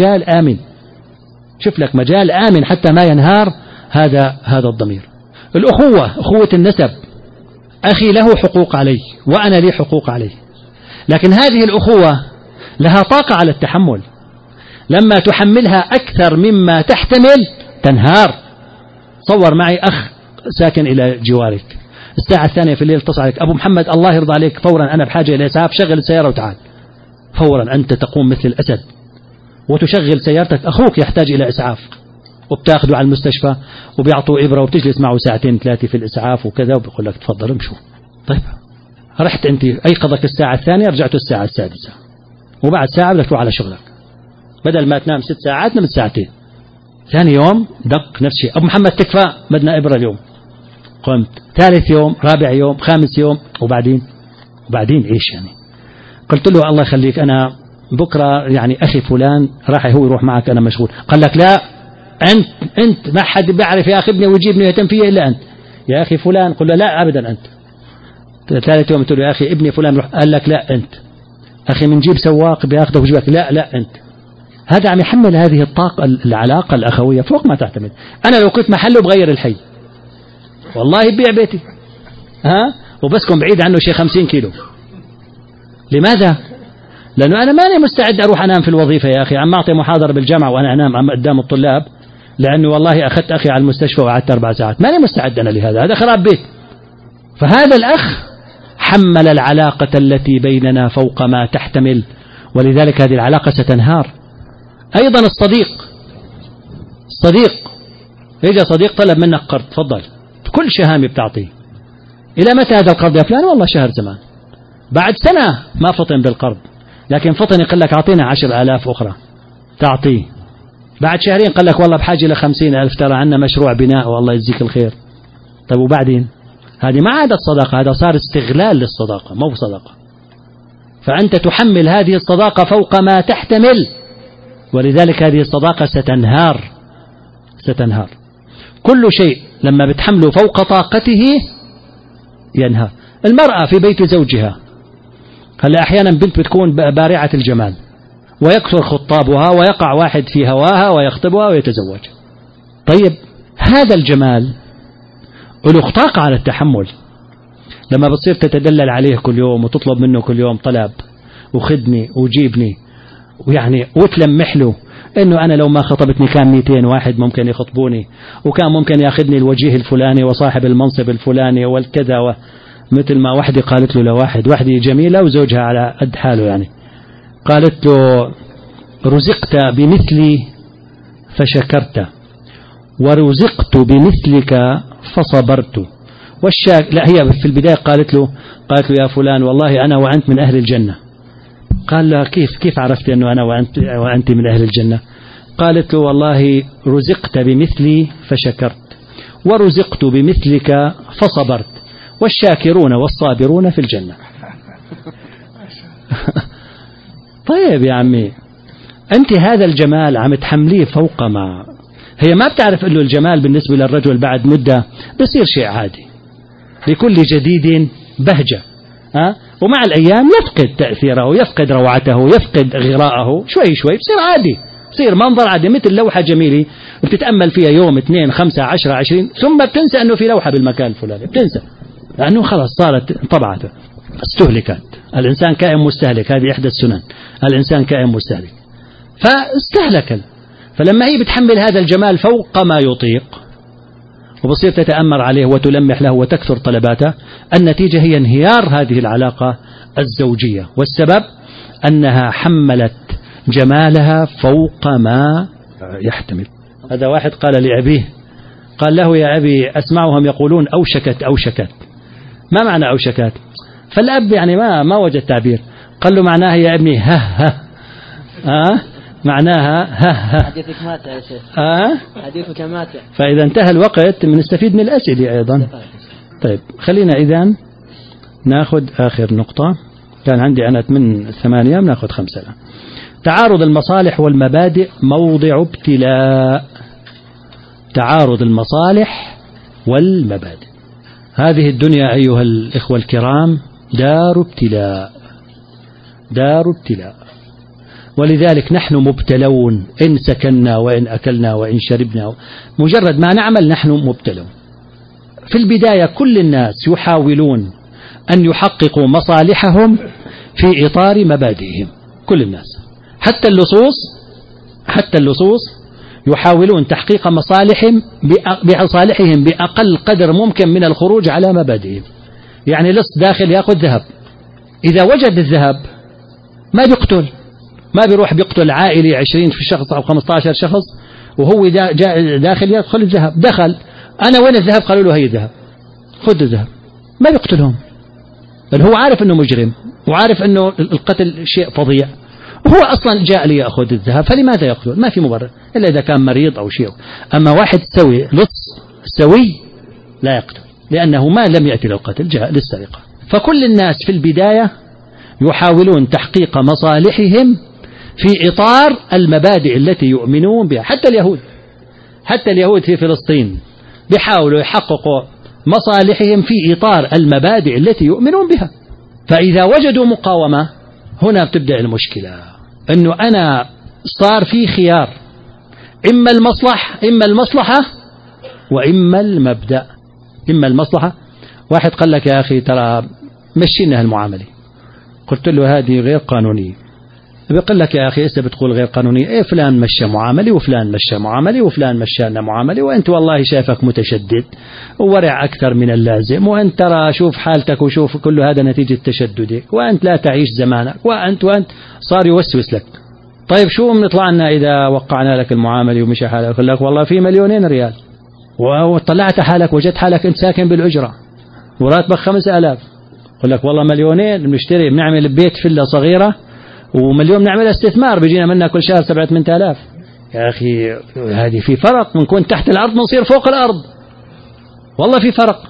مجال آمن حتى ما ينهار هذا الضمير. الأخوة، أخوة النسب، أخي له حقوق علي وأنا لي حقوق عليه، لكن هذه الأخوة لها طاقة على التحمل. لما تحملها أكثر مما تحتمل تنهار. صور معي أخ ساكن إلى جوارك، الساعة الثانية في الليل اتصل عليك أبو محمد الله يرضى عليك فورا أنا بحاجة إلى إسعاف، شغل السيارة وتعال فورا. أنت تقوم مثل الأسد وتشغل سيارتك، أخوك يحتاج إلى إسعاف وبتاخده على المستشفى وبيعطوا إبرة وبتجلس معه ساعتين ثلاثة في الإسعاف وكذا وبيقول لك تفضل امشوا. طيب رحت أنت أيقظك الساعة الثانية رجعت الساعة السادسة وبعد ساعة بدك تروح على شغلك، بدل ما تنام 6 ساعات نمت ساعتين. ثاني يوم دق نفس الشيء، أبو محمد تكفى بدنا إبرة اليوم، قمت. ثالث يوم، رابع يوم، خامس يوم، وبعدين إيش يعني؟ قلت له الله يخليك أنا بكرة يعني أخي فلان راح هو يروح معك أنا مشغول. قال لك لا أنت ما حد بيعرف ياخذني ويجيبني ويهتم فيه إلا أنت يا أخي فلان. قل له لا أبدا أنت. ثالث يوم قلت له يا أخي ابني فلان روح. قال لك لا أنت. أخي منجيب سواق بياخذك ويجيبك. لا أنت. هذا عم يحمل هذه الطاقة العلاقة الأخوية فوق ما تعتمد. أنا لو كنت محله بغير الحي والله ببيع بيتي وبسكن بعيد عنه شيء 50 كيلو. لماذا؟ لأنه أنا ماني مستعد أروح أنام في الوظيفة يا أخي، عم أعطي محاضرة بالجامعة وأنا أنام قدام الطلاب لأنه والله أخذت أخي على المستشفى وقعدت 4 ساعات، ماني مستعد أنا لهذا، هذا خراب بيت. فهذا الأخ حمل العلاقة التي بيننا فوق ما تحتمل، ولذلك هذه العلاقة ستنهار. أيضا الصديق يجي صديق طلب منك قرض، تفضل كل شهامي بتعطيه. إلى متى هذا القرض يا فلان؟ والله شهر زمان. بعد سنة ما فطن بالقرض، لكن فطن يقول لك أعطينا 10,000 أخرى تعطيه. بعد شهرين قال لك والله بحاجة إلى 50,000 ترى عندنا مشروع بناء والله يجزيك الخير. طيب وبعدين؟ هذه ما عادت صداقة، هذا صار استغلال للصداقة مو صداقة. فأنت تحمل هذه الصداقة فوق ما تحتمل، ولذلك هذه الصداقة ستنهار. كل شيء لما بتحمله فوق طاقته ينهار. المرأة في بيت زوجها، هلا أحيانا بنت بتكون بارعة الجمال ويكثر خطابها ويقع واحد في هواها ويخطبها ويتزوج. طيب هذا الجمال له طاقة على التحمل. لما بتصير تتدلل عليه كل يوم وتطلب منه كل يوم طلب وخدني وجيبني ويعني وتلمح له إنه أنا لو ما خطبتني كان 200 واحد ممكن يخطبوني، وكان ممكن ياخذني الوجيه الفلاني وصاحب المنصب الفلاني والكذا. مثل ما وحدة قالت له وحدة جميلة وزوجها على قد حاله يعني، قالت له رزقت بمثلي فشكرت ورزقت بمثلك فصبرت لا هي في البداية قالت له يا فلان والله أنا وأنت من أهل الجنة. قال له كيف عرفت أنه أنا وأنت من أهل الجنة؟ قالت له والله رزقت بمثلي فشكرت ورزقت بمثلك فصبرت والشاكرون والصابرون في الجنة. طيب يا عمي أنت هذا الجمال عم تحمليه فوق ما هي ما بتعرف إنه الجمال بالنسبة للرجل بعد مدة بصير شيء عادي، لكل جديد بهجة ومع الأيام يفقد تأثيره ويفقد روعته ويفقد غراءه، شوي بصير عادي، بصير منظر عادي، مثل لوحة جميلة بتتأمل فيها يوم 2 5 10 20 ثم بتنسى أنه في لوحة بالمكان الفلاني، بتنسى لأنه خلاص صارت طبعت استهلكت. الإنسان كائن مستهلك، هذه إحدى السنن، الإنسان كائن مستهلك فاستهلك. فلما هي بتحمل هذا الجمال فوق ما يطيق وبصير تتأمر عليه وتلمح له وتكثر طلباته، النتيجة هي انهيار هذه العلاقة الزوجية، والسبب أنها حملت جمالها فوق ما يحتمل. هذا واحد قال لأبيه، قال له يا أبي أسمعهم يقولون أوشكت. ما معنى أوشكت؟ فالأب يعني ما وجد تعبير. قال له معناها يا ابني معناها حديثك ماتع يا شيخ. حديثك ماتع. فإذا انتهى الوقت بنستفيد من الأسئلة أيضا. طيب خلينا إذن ناخذ آخر نقطة، كان عندي أنا من 8 بناخذ 5. تعارض المصالح والمبادئ موضع ابتلاء. تعارض المصالح والمبادئ، هذه الدنيا أيها الإخوة الكرام دار ابتلاء، ولذلك نحن مبتلون إن سكننا وإن أكلنا وإن شربنا، مجرد ما نعمل نحن مبتلون. في البداية كل الناس يحاولون أن يحققوا مصالحهم في إطار مبادئهم، كل الناس، حتى اللصوص يحاولون تحقيق مصالحهم بأقل قدر ممكن من الخروج على مبادئهم. يعني لص داخل يأخذ ذهب، إذا وجد الذهب ما بيقتل، ما بيروح بيقتل عائلي 20 في شخص أو 15 شخص وهو داخل يدخل الذهب. دخل أنا وين الذهب؟ قالوا له هي الذهب، خذ الذهب. ما بيقتلهم، بل هو عارف أنه مجرم وعارف أنه القتل شيء فظيع، وهو أصلا جاء ليأخذ الذهب، فلماذا يقتل؟ ما في مبرر إلا إذا كان مريض أو شيء. أما واحد سوي لص سوي لا يقتل، لأنه ما لم يأتي للقتل، جاء للسرقة. فكل الناس في البداية يحاولون تحقيق مصالحهم في إطار المبادئ التي يؤمنون بها. حتى اليهود في فلسطين بيحاولوا يحققوا مصالحهم في إطار المبادئ التي يؤمنون بها. فإذا وجدوا مقاومة هنا بتبدأ المشكلة، أنه أنا صار في خيار، إما المصلحة وإما المبدأ. إما المصلحة، واحد قال لك يا أخي ترى مشينا هالمعاملة، قلت له هذه غير قانونية. بيقول لك يا أخي إيش بتقول غير قانونية؟ إيه فلان مشى معاملة وفلان مشى معاملة وفلان مشانا معاملة، وأنت والله شايفك متشدد وورع أكثر من اللازم، وأنت ترى شوف حالتك وشوف كل هذا نتيجة تشددك، وأنت لا تعيش زمانك، وأنت صار يوسوس لك. طيب شو بنطلع لنا إذا وقعنا لك المعاملة ومشى حالك؟ يقول لك والله في 2,000,000 ريال، وطلعت حالك وجدت حالك أنت ساكن بالأجرة وراتبك 5,000. يقول لك والله 2,000,000 بنشتري بنعمل بيت فيلا صغيرة و1,000,000 نعمل استثمار بيجينا منها كل شهر 7-8,000. يا أخي هذه في فرق، بنكون تحت الأرض بنصير فوق الأرض، والله في فرق.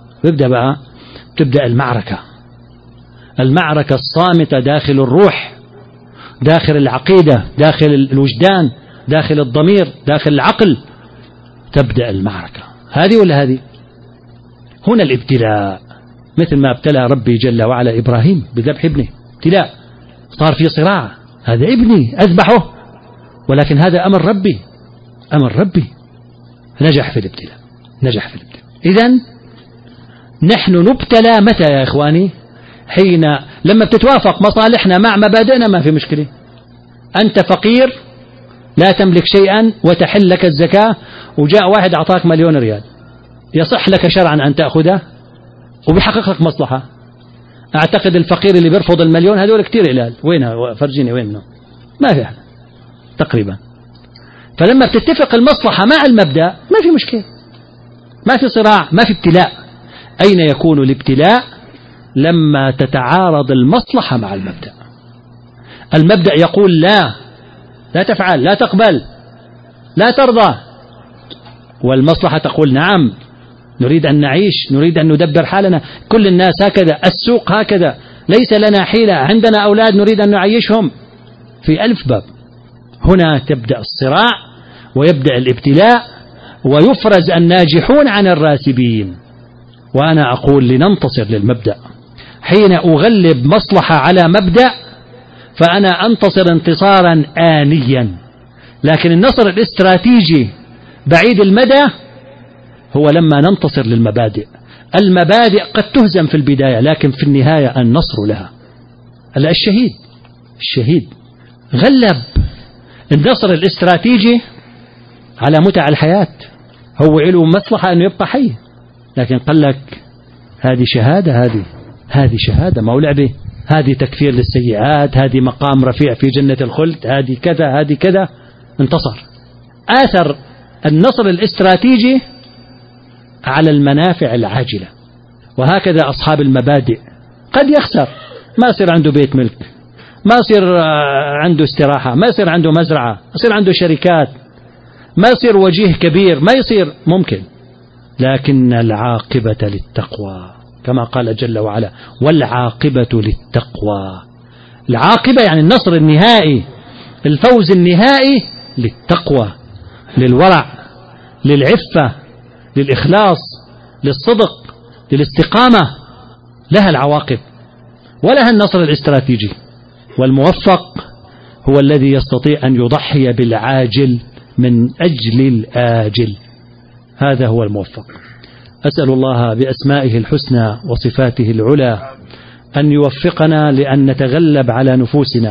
تبدأ المعركة الصامتة داخل الروح، داخل العقيدة، داخل الوجدان، داخل الضمير، داخل العقل. تبدأ المعركة هذه ولا هذه. هنا الابتلاء، مثل ما ابتلى ربي جل وعلا إبراهيم بذبح ابنه، ابتلاء، صار في صراع، هذا ابني أذبحه، ولكن هذا أمر ربي، نجح في الابتلاء. إذن نحن نبتلى متى يا إخواني؟ حين لما بتتوافق مصالحنا مع مبادئنا ما في مشكلة. أنت فقير لا تملك شيئا وتحل لك الزكاة، وجاء واحد أعطاك 1,000,000 ريال، يصح لك شرعا أن تأخذه وبيحقق لك مصلحة. أعتقد الفقير اللي بيرفض 1,000,000 هذول كتير قلال، وينها فرجيني وين منهم؟ ما في أحد تقريبا. فلما بتتفق المصلحة مع المبدأ ما في مشكلة، ما في صراع، ما في ابتلاء. أين يكون الابتلاء؟ لما تتعارض المصلحة مع المبدأ. المبدأ يقول لا تفعل، لا تقبل، لا ترضى، والمصلحة تقول نعم، نريد أن نعيش، نريد أن ندبر حالنا، كل الناس هكذا، السوق هكذا، ليس لنا حيلة، عندنا أولاد نريد أن نعيشهم، في 1000 باب. هنا تبدأ الصراع ويبدأ الابتلاء ويفرز الناجحون عن الراسبين. وأنا أقول لننتصر للمبدأ. حين أغلب مصلحة على مبدأ فأنا أنتصر انتصارا آنيا، لكن النصر الاستراتيجي بعيد المدى هو لما ننتصر للمبادئ. المبادئ قد تهزم في البداية، لكن في النهاية النصر لها. الشهيد غلب النصر الاستراتيجي على متع الحياة، هو له مصلحة أنه يبقى حي، لكن قال لك هذه شهادة ما هو لعبة، هذه تكفير للسيئات، هذه مقام رفيع في جنة الخلد، هذه كذا، انتصر. آثر النصر الاستراتيجي على المنافع العاجلة. وهكذا أصحاب المبادئ قد يخسر، ما يصير عنده بيت ملك، ما يصير عنده استراحة، ما يصير عنده مزرعة، يصير عنده شركات، ما يصير وجيه كبير، ما يصير ممكن، لكن العاقبة للتقوى كما قال جل وعلا، والعاقبة للتقوى. العاقبة يعني النصر النهائي، الفوز النهائي للتقوى، للورع، للعفة، للإخلاص، للصدق، للاستقامة، لها العواقب ولها النصر الاستراتيجي. والموفق هو الذي يستطيع أن يضحي بالعاجل من أجل الآجل، هذا هو الموفق. أسأل الله بأسمائه الحسنى وصفاته العلى أن يوفقنا لأن نتغلب على نفوسنا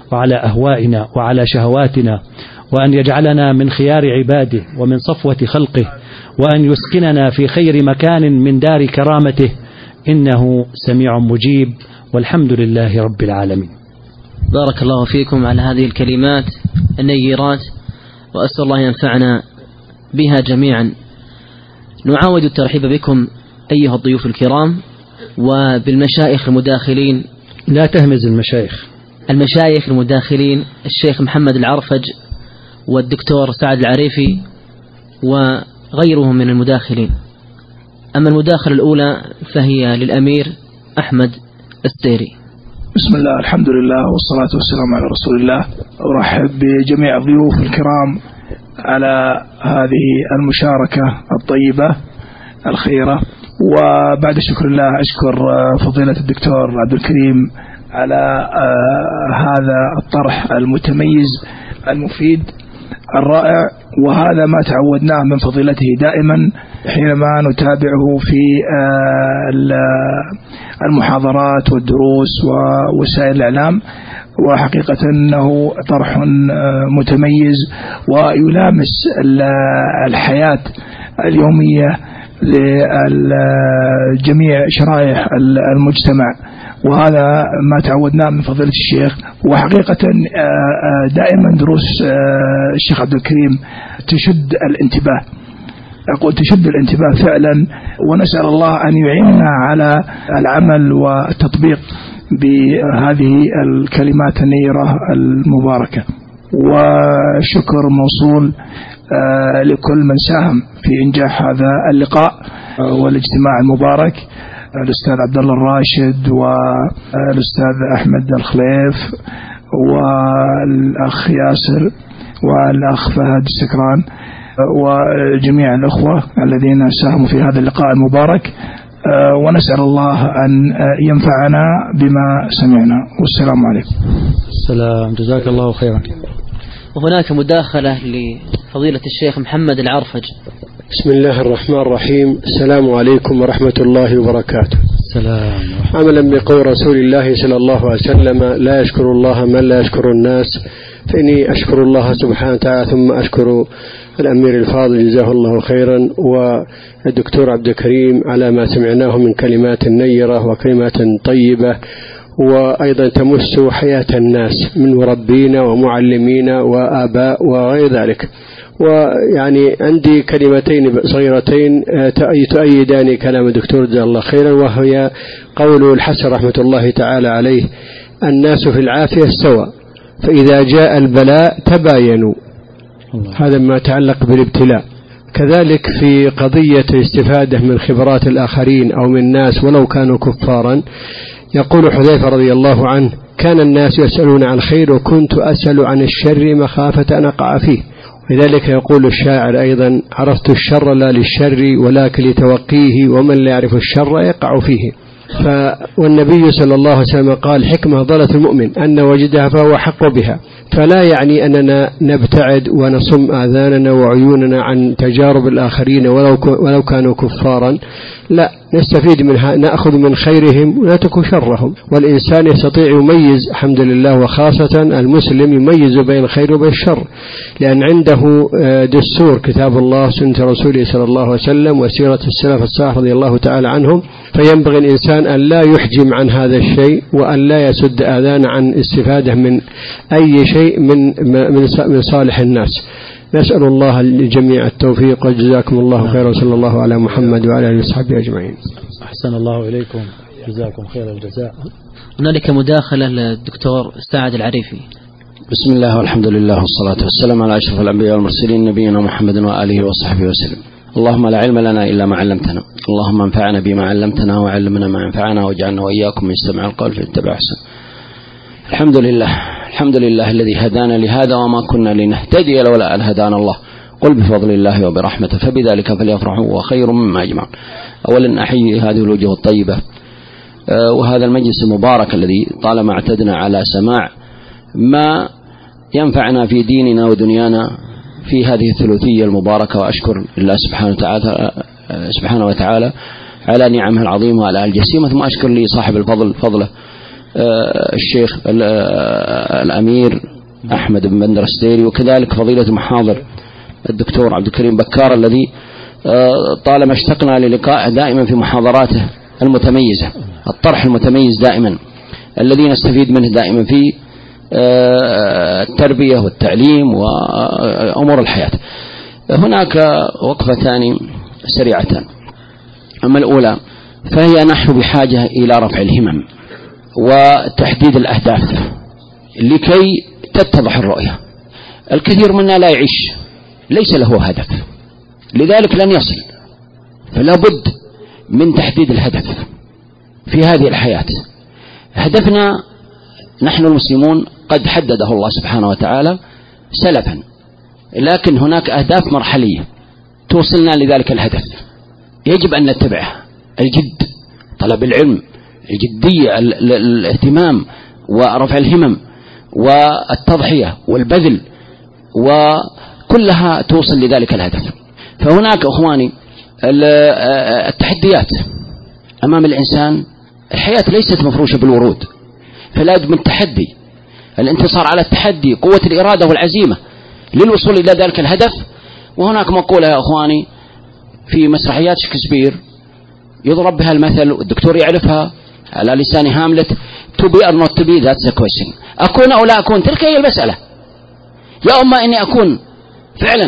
وعلى أهوائنا وعلى شهواتنا، وأن يجعلنا من خيار عباده ومن صفوة خلقه، وأن يسكننا في خير مكان من دار كرامته، إنه سميع مجيب، والحمد لله رب العالمين. بارك الله فيكم على هذه الكلمات النيرات، وأسأل الله ينفعنا بها جميعا. نعاود الترحيب بكم أيها الضيوف الكرام وبالمشايخ المداخلين. لا تهمز المشايخ المداخلين، الشيخ محمد العرفج والدكتور سعد العريفي وغيرهم من المداخلين. أما المداخلة الأولى فهي للأمير أحمد السيري. بسم الله، الحمد لله والصلاة والسلام على رسول الله. أرحب بجميع الضيوف الكرام على هذه المشاركة الطيبة الخيرة، وبعد شكر الله أشكر فضيلة الدكتور عبد الكريم على هذا الطرح المتميز المفيد الرائع، وهذا ما تعودناه من فضيلته دائما حينما نتابعه في المحاضرات والدروس ووسائل الإعلام، وحقيقة أنه طرح متميز ويلامس الحياة اليومية لجميع شرائح المجتمع، وهذا ما تعودناه من فضيلة الشيخ. وحقيقة دائما دروس الشيخ عبد الكريم تشد الانتباه، أقول تشد الانتباه فعلا، ونسأل الله أن يعيننا على العمل والتطبيق بهذه الكلمات النيرة المباركة. وشكر موصول لكل من ساهم في إنجاح هذا اللقاء والاجتماع المبارك، الأستاذ عبد الله الراشد والأستاذ أحمد الخليف والأخ ياسر والأخ فهد السكران وجميع الأخوة الذين ساهموا في هذا اللقاء المبارك، ونسأل الله أن ينفعنا بما سمعنا، والسلام عليكم. السلام، جزاك الله خيرا. وهناك مداخلة لفضيلة الشيخ محمد العرفج. بسم الله الرحمن الرحيم. السلام عليكم ورحمة الله وبركاته. السلام. عملا بقول رسول الله صلى الله عليه وسلم: لا يشكر الله من لا يشكر الناس، فإني أشكر الله سبحانه وتعالى ثم أشكر الأمير الفاضل جزاه الله خيرا، والدكتور عبد الكريم على ما سمعناه من كلمات نيرة وكلمات طيبة، وأيضا تمس حياة الناس من مربين ومعلمين وآباء وغير ذلك. ويعني عندي كلمتين صغيرتين تؤيدان كلام الدكتور جزاه الله خيرا، وهي قول الحسن رحمة الله تعالى عليه: الناس في العافية سواء، فإذا جاء البلاء تباينوا. هذا ما يتعلق بالابتلاء. كذلك في قضية الاستفادة من خبرات الآخرين أو من الناس ولو كانوا كفارا، يقول حذيفة رضي الله عنه: كان الناس يسألون عن الخير وكنت أسأل عن الشر مخافة أن أقع فيه. ولذلك يقول الشاعر أيضا: عرفت الشر لا للشر ولكن لتوقيه، ومن لا يعرف الشر يقع فيه. والنبي صلى الله عليه وسلم قال: حكمة ضلت المؤمن أن وجدها فهو حق بها. فلا يعني أننا نبتعد ونصم آذاننا وعيوننا عن تجارب الآخرين ولو كانوا كفارا، لا، نستفيد منها، نأخذ من خيرهم ونترك شرهم. والإنسان يستطيع يميز الحمد لله، وخاصة المسلم يميز بين الخير وبين الشر، لأن عنده دستور كتاب الله سنة رسوله صلى الله عليه وسلم وسيرة السلف الصالح رضي الله تعالى عنهم. فينبغي الإنسان أن لا يحجم عن هذا الشيء، وأن لا يسد آذان عن استفادة من أي شيء من صالح الناس. نسأل الله للجميع التوفيق، وجزاكم الله خيرا، وصلى الله على محمد وعلى آله وصحبه أجمعين. أحسن الله إليكم، جزاكم خير الجزاء. هنالك مداخلة للدكتور سعد العريفي. بسم الله والحمد لله والصلاة والسلام على أشرف الأنبياء والمرسلين نبينا محمد وآله وصحبه وسلم. اللهم لا علم لنا إلا ما علمتنا، اللهم انفعنا بما علمتنا وعلمنا ما ينفعنا، واجعلنا وإياكم من استماع القول فاتبع أحسن. الحمد لله الذي هدانا لهذا وما كنا لنهتدي لولا أن هدانا الله، قل بفضل الله وبرحمته فبذلك فليفرحوا وخير مما يجمعون. أولا أحيي هذه الوجوه الطيبة وهذا المجلس المبارك الذي طالما اعتدنا على سماع ما ينفعنا في ديننا ودنيانا في هذه الثلاثية المباركة، وأشكر الله سبحانه وتعالى على نعمه العظيمة وعلى الجسيمة، ثم أشكر لي صاحب الفضل فضله الشيخ الأمير أحمد بن بندر السديري، وكذلك فضيلة المحاضر الدكتور عبد الكريم بكار الذي طالما اشتقنا للقاء دائما في محاضراته المتميزة، الطرح المتميز دائما الذي نستفيد منه دائما في التربية والتعليم وأمور الحياة. هناك وقفتان سريعتان. أما الأولى فهي نحن بحاجة إلى رفع الهمم وتحديد الأهداف لكي تتضح الرؤية. الكثير منا لا يعيش، ليس له هدف، لذلك لن يصل. فلا بد من تحديد الهدف في هذه الحياة. هدفنا نحن المسلمون قد حدده الله سبحانه وتعالى سلفا، لكن هناك أهداف مرحلية توصلنا لذلك الهدف يجب أن نتبعها: الجد، طلب العلم، الجدية، الاهتمام ورفع الهمم والتضحية والبذل، وكلها توصل لذلك الهدف. فهناك أخواني التحديات أمام الإنسان. الحياة ليست مفروشة بالورود، فلا بد من تحدي، الانتصار على التحدي، قوة الإرادة والعزيمة للوصول إلى ذلك الهدف. وهناك مقولة يا أخواني في مسرحيات شكسبير يضرب بها المثل، والدكتور يعرفها على لسان هاملت: to be or not to be, that's the question. أكون أو لا أكون، تلك هي المسألة. يا أما إني أكون فعلا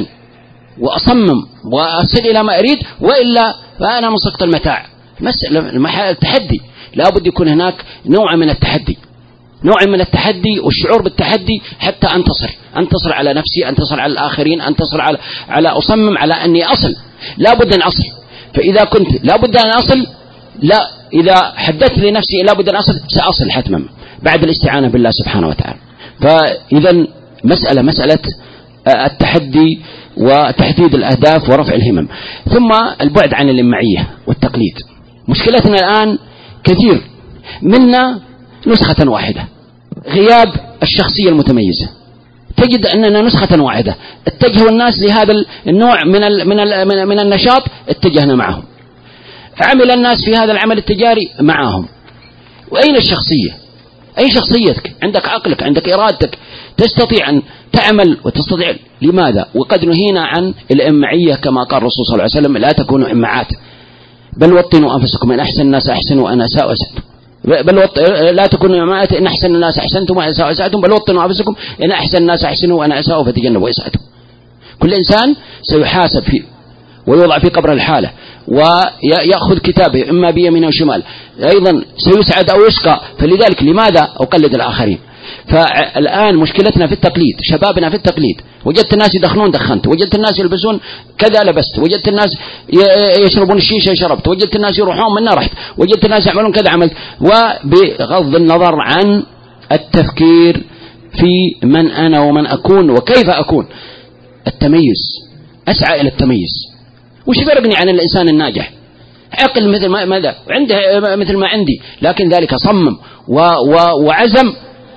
وأصمم وأصل إلى ما أريد، وإلا فأنا من سقط المتاع. مسألة التحدي، لا بد يكون هناك نوع من التحدي، نوع من التحدي والشعور بالتحدي حتى أنتصر على نفسي، أنتصر على الآخرين، أنتصر على أصمم على أني أصل. لا بد أن أصل. فإذا كنت لا بد أن أصل، لا، إذا حددت لنفسي لا بد أن أصل، سأصل حتما بعد الاستعانة بالله سبحانه وتعالى. فإذا مسألة التحدي وتحديد الأهداف ورفع الهمم. ثم البعد عن الإمعية والتقليد. مشكلتنا الآن كثير منا نسخة واحدة، غياب الشخصية المتميزة. تجد أننا نسخة واحدة، اتجهوا الناس لهذا النوع من النشاط، اتجهنا معهم. عمل الناس في هذا العمل التجاري معهم. وأين الشخصية؟ أي شخصيتك؟ عندك عقلك، عندك إرادتك، تستطيع أن تعمل وتستطيع. لماذا؟ وقد نهينا عن الإمعية كما قال الرسول صلى الله عليه وسلم: لا تكونوا إمعات، بل وطنوا أنفسكم، إن أحسن الناس أحسنوا وأن أساءوا أسأتم. لا تكونوا إمعات، إن أحسن الناس أحسنتم وأن أساءوا أسأتم، بل وطنوا أنفسكم، إن أحسن الناس أحسنوا وأن أساءوا فتجنبوا إساءتهم. كل إنسان سيحاسب فيه ويوضع في قبر الحالة، ويأخذ كتابه إما بيمينه وشمال، أيضا سيسعد أو يشقى. فلذلك لماذا أقلد الآخرين؟ فالآن مشكلتنا في التقليد، شبابنا في التقليد. وجدت الناس يدخنون دخنت، وجدت الناس يلبسون كذا لبست، وجدت الناس يشربون الشيشة شربت، وجدت الناس يروحون منا رحت، وجدت الناس يعملون كذا عملت. وبغض النظر عن التفكير في من أنا ومن أكون وكيف أكون. التميز، أسعى إلى التميز. وش فرقني عن الإنسان الناجح؟ عقل مثل ماذا عنده مثل ما عندي، لكن ذلك صمم وعزم،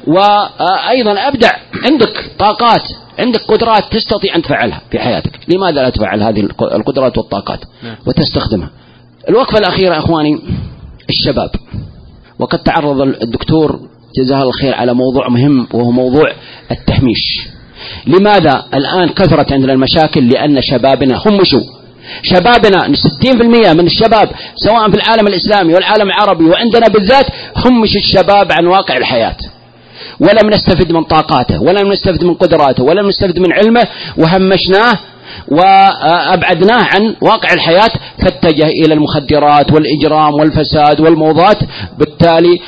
وأيضا أبدع. عندك طاقات، عندك قدرات تستطيع أن تفعلها في حياتك، لماذا لا تفعل هذه القدرات والطاقات وتستخدمها؟ الوقفة الأخيرة أخواني الشباب. وقد تعرض الدكتور جزاه الله الخير على موضوع مهم، وهو موضوع التهميش. لماذا الآن كثرت عندنا المشاكل؟ لأن شبابنا همشوا. شبابنا 60% من الشباب سواء في العالم الإسلامي والعالم العربي وعندنا بالذات همش الشباب عن واقع الحياة، ولم نستفد من طاقاته، ولم نستفد من قدراته، ولم نستفد من علمه، وهمشناه وأبعدناه عن واقع الحياة، فاتجه إلى المخدرات والإجرام والفساد والموضات. بالتالي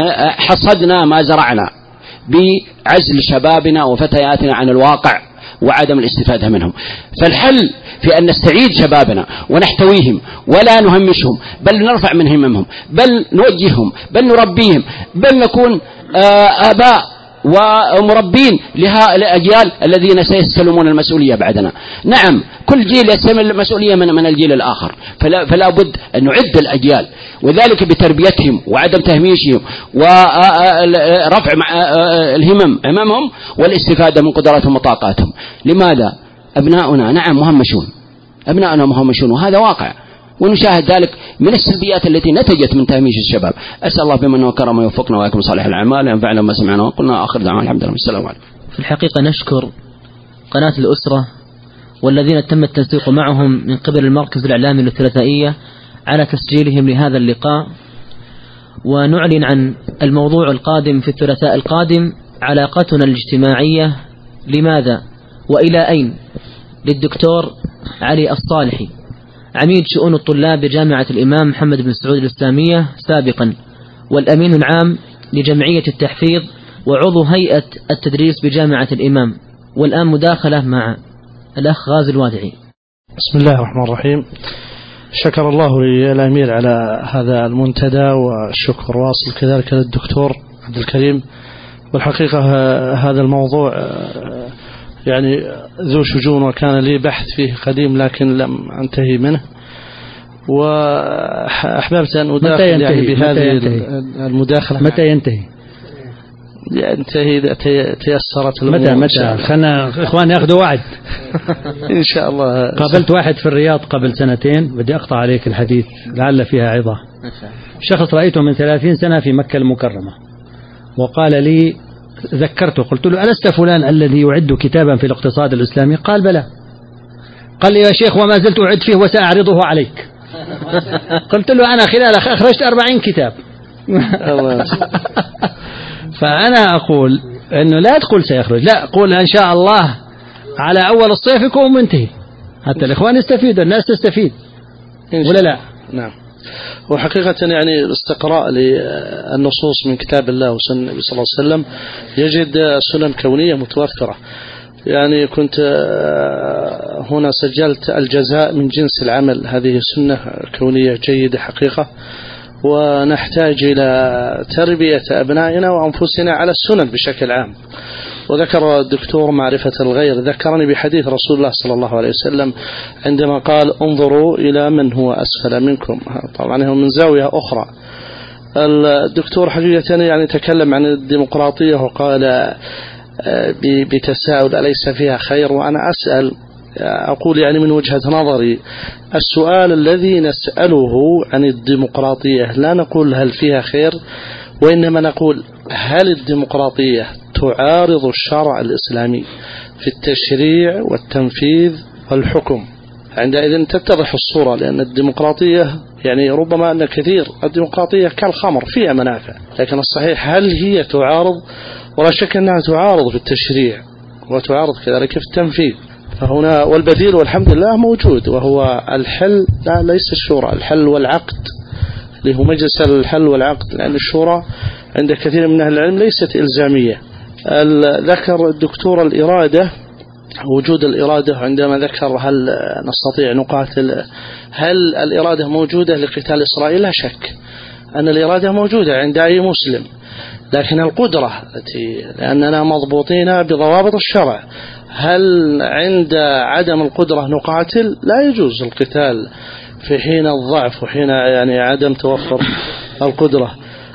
حصدنا ما زرعنا بعزل شبابنا وفتياتنا عن الواقع وعدم الاستفادة منهم. فالحل في أن نستعيد شبابنا ونحتويهم ولا نهمشهم، بل نرفع من هممهم، بل نوجههم، بل نربيهم، بل نكون آباء ومربين للأجيال الذين سيستلمون المسؤولية بعدنا. نعم، كل جيل يستلم المسؤولية من الجيل الآخر، فلا بد أن نعد الأجيال، وذلك بتربيتهم وعدم تهميشهم ورفع هممهم والاستفادة من قدراتهم وطاقاتهم. لماذا؟ أبناؤنا نعم مهمشون، أبناؤنا مهمشون، وهذا واقع، ونشاهد ذلك من السلبيات التي نتجت من تهميش الشباب. أسأل الله بمنه وكرمه يوفقنا وإياكم صالح الأعمال ينفعنا ما سمعنا وقلنا. آخر دعوانا الحمد لله والسلام عليكم. في الحقيقة نشكر قناة الأسرة والذين تم التنسيق معهم من قبل المركز الإعلامي للثلاثائية على تسجيلهم لهذا اللقاء، ونعلن عن الموضوع القادم في الثلاثاء القادم: علاقتنا الاجتماعية لماذا وإلى أين؟ للدكتور علي الصالحي، عميد شؤون الطلاب بجامعة الإمام محمد بن سعود الإسلامية سابقا، والأمين العام لجمعية التحفيظ وعضو هيئة التدريس بجامعة الإمام. والآن مداخلة مع الأخ غازي الوادعي. بسم الله الرحمن الرحيم. شكر الله للأمير على هذا المنتدى، والشكر واصل كذلك للدكتور عبد الكريم. والحقيقة هذا الموضوع يعني ذو شجون، وكان لي بحث فيه قديم لكن لم أنتهي منه، وأحببت أن أداخل يعني بهذه المداخلة. متى ينتهي؟ ينتهي إذا تيسرت متى خلنا إخوان يأخذوا وعد. إن شاء الله. قابلت واحد في الرياض قبل 2 بدي أقطع عليك الحديث لعل فيها عظة. شخص رأيته من 30 سنة في مكة المكرمة، وقال لي، ذكرته قلت له: ألست فلان الذي يعد كتابا في الاقتصاد الإسلامي؟ قال: بلى. قال لي: يا شيخ وما زلت أعد فيه وسأعرضه عليك. قلت له: أنا خلال أخرجت 40 كتاب. فأنا أقول أنه لا تقول سيخرج، لا، قول إن شاء الله على أول الصيف يكون منتهي حتى الإخوان يستفيدوا، الناس تستفيد، ولا لا؟ نعم. وحقيقة يعني الاستقراء للنصوص من كتاب الله وسنة النبي صلى الله عليه وسلم يجد سنن كونية متوفرة. يعني كنت هنا سجلت الجزاء من جنس العمل، هذه سنة كونية جيدة حقيقة، ونحتاج إلى تربية أبنائنا وأنفسنا على السنن بشكل عام. وذكر الدكتور معرفة الغير، ذكرني بحديث رسول الله صلى الله عليه وسلم عندما قال: انظروا إلى من هو أسفل منكم. طبعا هو من زاوية أخرى. الدكتور حقيقة يعني تكلم عن الديمقراطية وقال بتساؤل: أليس فيها خير؟ وأنا أسأل، أقول يعني من وجهة نظري السؤال الذي نسأله عن الديمقراطية لا نقول هل فيها خير، وإنما نقول هل الديمقراطية تعارض الشرع الإسلامي في التشريع والتنفيذ والحكم. عندئذ تتضح الصورة، لأن الديمقراطية يعني ربما أن كثير الديمقراطية كالخمر فيها منافع، لكن الصحيح هل هي تعارض؟ ولا شك أنها تعارض في التشريع وتعارض كذلك في التنفيذ. فهنا والبديل والحمد لله موجود، وهو الحل، لا ليس الشورى، الحل والعقد، اللي هو مجلس الحل والعقد، لأن الشورى عند كثير من أهل العلم ليست إلزامية. ذكر الدكتور الإرادة، وجود الإرادة، عندما ذكر هل نستطيع نقاتل، هل الإرادة موجودة لقتال إسرائيل؟ لا شك أن الإرادة موجودة عند أي مسلم، لكن القدرة لأننا مضبوطين بضوابط الشرع. هل عند عدم القدرة نقاتل؟ لا يجوز القتال في حين الضعف وحين يعني عدم توفر القدرة.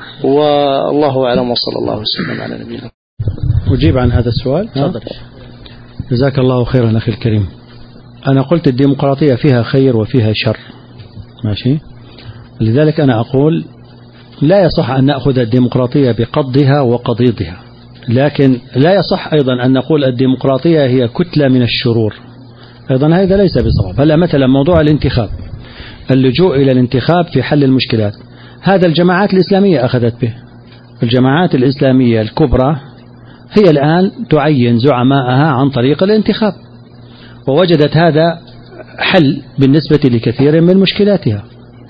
والله أعلم، وصلى الله وسلم على نبينا. أجيب عن هذا السؤال؟ تفضل. جزاك الله خيرا أخي الكريم. أنا قلت الديمقراطية فيها خير وفيها شر، ماشي؟ لذلك أنا أقول لا يصح أن نأخذ الديمقراطية بقضها وقضيضها، لكن لا يصح أيضا أن نقول الديمقراطية هي كتلة من الشرور، أيضا هذا ليس بصواب. هلا مثلا موضوع الانتخاب، اللجوء إلى الانتخاب في حل المشكلات، هذا الجماعات الإسلامية أخذت به. الجماعات الإسلامية الكبرى هي الآن تعين زعماءها عن طريق الانتخاب، ووجدت هذا حل بالنسبة لكثير من مشكلاتها.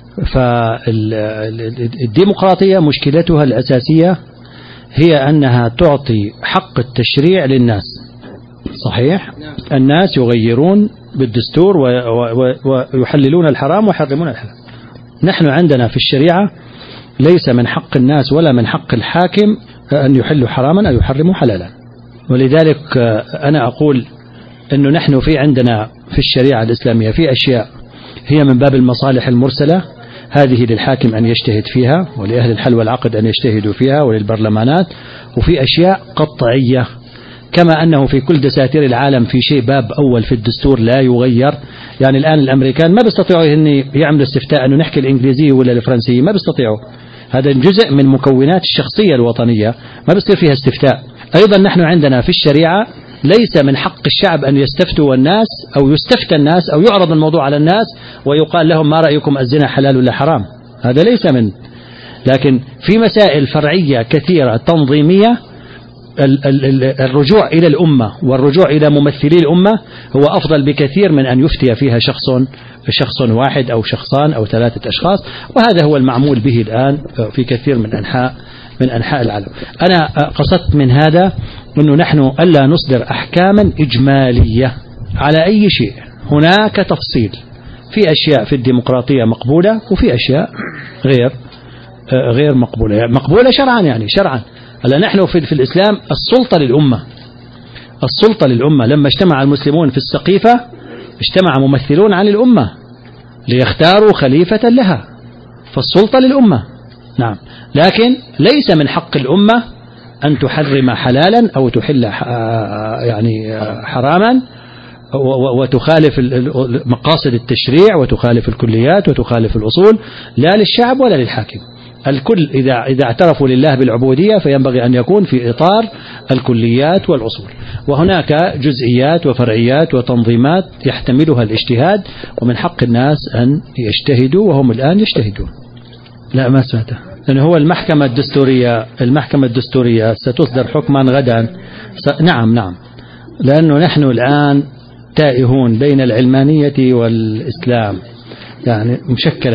فالديمقراطية مشكلتها الأساسية هي أنها تعطي حق التشريع للناس. صحيح، الناس يغيرون بالدستور ويحللون الحرام ويحرمون الحلال. نحن عندنا في الشريعة ليس من حق الناس ولا من حق الحاكم أن يحلوا حراما أو يحرموا حلالا. ولذلك أنا أقول أنه نحن عندنا في الشريعة الإسلامية في أشياء هي من باب المصالح المرسلة، هذه للحاكم أن يجتهد فيها، ولأهل الحل والعقد أن يجتهدوا فيها، وللبرلمانات. وفي أشياء قطعية كما أنه في كل دساتير العالم في شيء باب أول في الدستور لا يغير. يعني الآن الأمريكان ما بيستطيعوا أن يعملوا استفتاء أنه نحكي الإنجليزية ولا الفرنسية، ما بيستطيعوا. هذا جزء من مكونات الشخصية الوطنية، ما بيصير فيها استفتاء. أيضا نحن عندنا في الشريعة ليس من حق الشعب أن يستفتوا الناس أو يستفتى الناس أو يعرض الموضوع على الناس ويقال لهم ما رأيكم الزنا حلال ولا حرام، هذا ليس من. لكن في مسائل فرعية كثيرة تنظيمية الرجوع إلى الأمة والرجوع إلى ممثلي الأمة هو أفضل بكثير من أن يفتي فيها شخص واحد أو شخصان أو 3 أشخاص، وهذا هو المعمول به الآن في كثير من أنحاء العالم. أنا قصدت من هذا أنه نحن ألا نصدر أحكاما إجمالية على أي شيء، هناك تفصيل في أشياء في الديمقراطية مقبولة وفي أشياء غير مقبولة، يعني مقبولة شرعا، يعني شرعا. هلا نحن في الإسلام السلطة للأمة. لما اجتمع المسلمون في السقيفة اجتمع ممثلون عن الأمة ليختاروا خليفة لها، فالسلطة للأمة. نعم، لكن ليس من حق الأمة أن تحرم حلالا أو تحل يعني حراما وتخالف مقاصد التشريع وتخالف الكليات وتخالف الأصول، لا للشعب ولا للحاكم. الكل إذا اعترفوا لله بالعبودية فينبغي أن يكون في إطار الكليات والأصول، وهناك جزئيات وفرعيات وتنظيمات يحتملها الاجتهاد، ومن حق الناس أن يجتهدوا وهم الآن يجتهدون. لا ما سمعته، لأنه هو المحكمة الدستورية ستصدر حكما غدا. نعم، لأنه نحن الآن تائهون بين العلمانية والإسلام، يعني مشكلة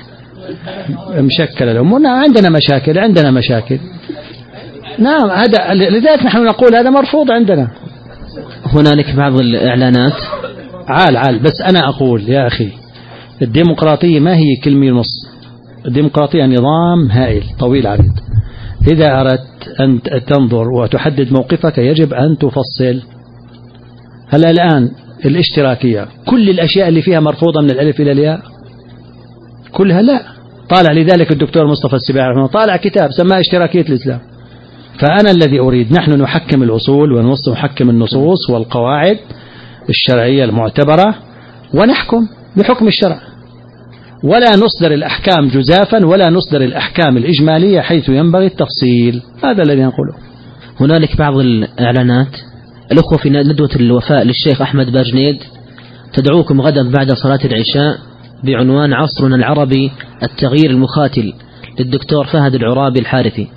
الأمور. نعم، عندنا مشاكل. نعم، هذا لذلك نحن نقول هذا مرفوض عندنا. هنالك بعض الإعلانات. عال بس أنا أقول يا أخي، الديمقراطية ما هي كلمة نص، الديمقراطية نظام هائل طويل عريض. إذا أردت أن تنظر وتحدد موقفك يجب أن تفصل. هلا الآن الاشتراكية كل الأشياء اللي فيها مرفوضة من الألف إلى الياء كلها؟ لا. طالع لذلك الدكتور مصطفى السباعي رحمه الله طالع كتاب سماه اشتراكية الإسلام. فأنا الذي أريد نحن نحكم الأصول ونحكم النصوص والقواعد الشرعية المعتبرة ونحكم بحكم الشرع، ولا نصدر الأحكام جزافا ولا نصدر الأحكام الإجمالية حيث ينبغي التفصيل. هذا الذي نقوله. هنالك بعض الإعلانات. الأخوة في ندوة الوفاء للشيخ أحمد باجنيد تدعوكم غدا بعد صلاة العشاء بعنوان عصرنا العربي التغيير المخاتل للدكتور فهد العرابي الحارثي،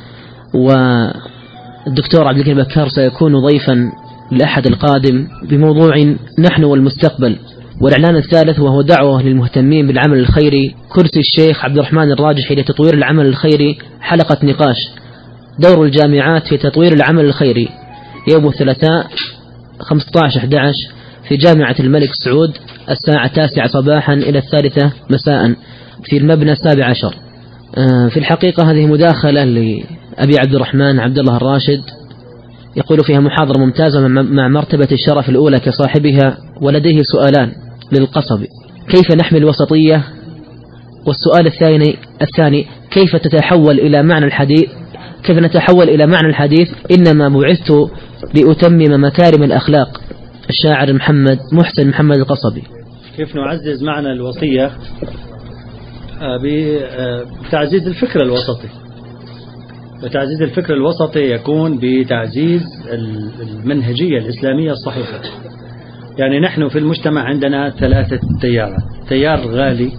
والدكتور عبد الكريم بكار سيكون ضيفا الأحد القادم بموضوع نحن والمستقبل. والإعلان الثالث وهو دعوة للمهتمين بالعمل الخيري، كرسي الشيخ عبد الرحمن الراجحي لتطوير العمل الخيري، حلقة نقاش دور الجامعات في تطوير العمل الخيري، يوم الثلاثاء 15/11 في جامعة الملك سعود الساعة 9 صباحا إلى 3 مساء في المبنى 17. في الحقيقة هذه مداخلة لأبي عبد الرحمن عبد الله الراشد، يقول فيها محاضرة ممتازة مع مرتبة الشرف الأولى كصاحبها، ولديه سؤالان للقصبي: كيف نحمي الوسطية؟ والسؤال الثاني كيف نتحول إلى معنى الحديث إنما بعثت لأتمم مكارم الأخلاق. الشاعر محسن محمد القصبي. كيف نعزز معنى الوصية بتعزيز الفكر الوسطي، وتعزيز الفكر الوسطي يكون بتعزيز المنهجية الإسلامية الصحيحة. يعني نحن في المجتمع عندنا 3 تيارات: تيار غالي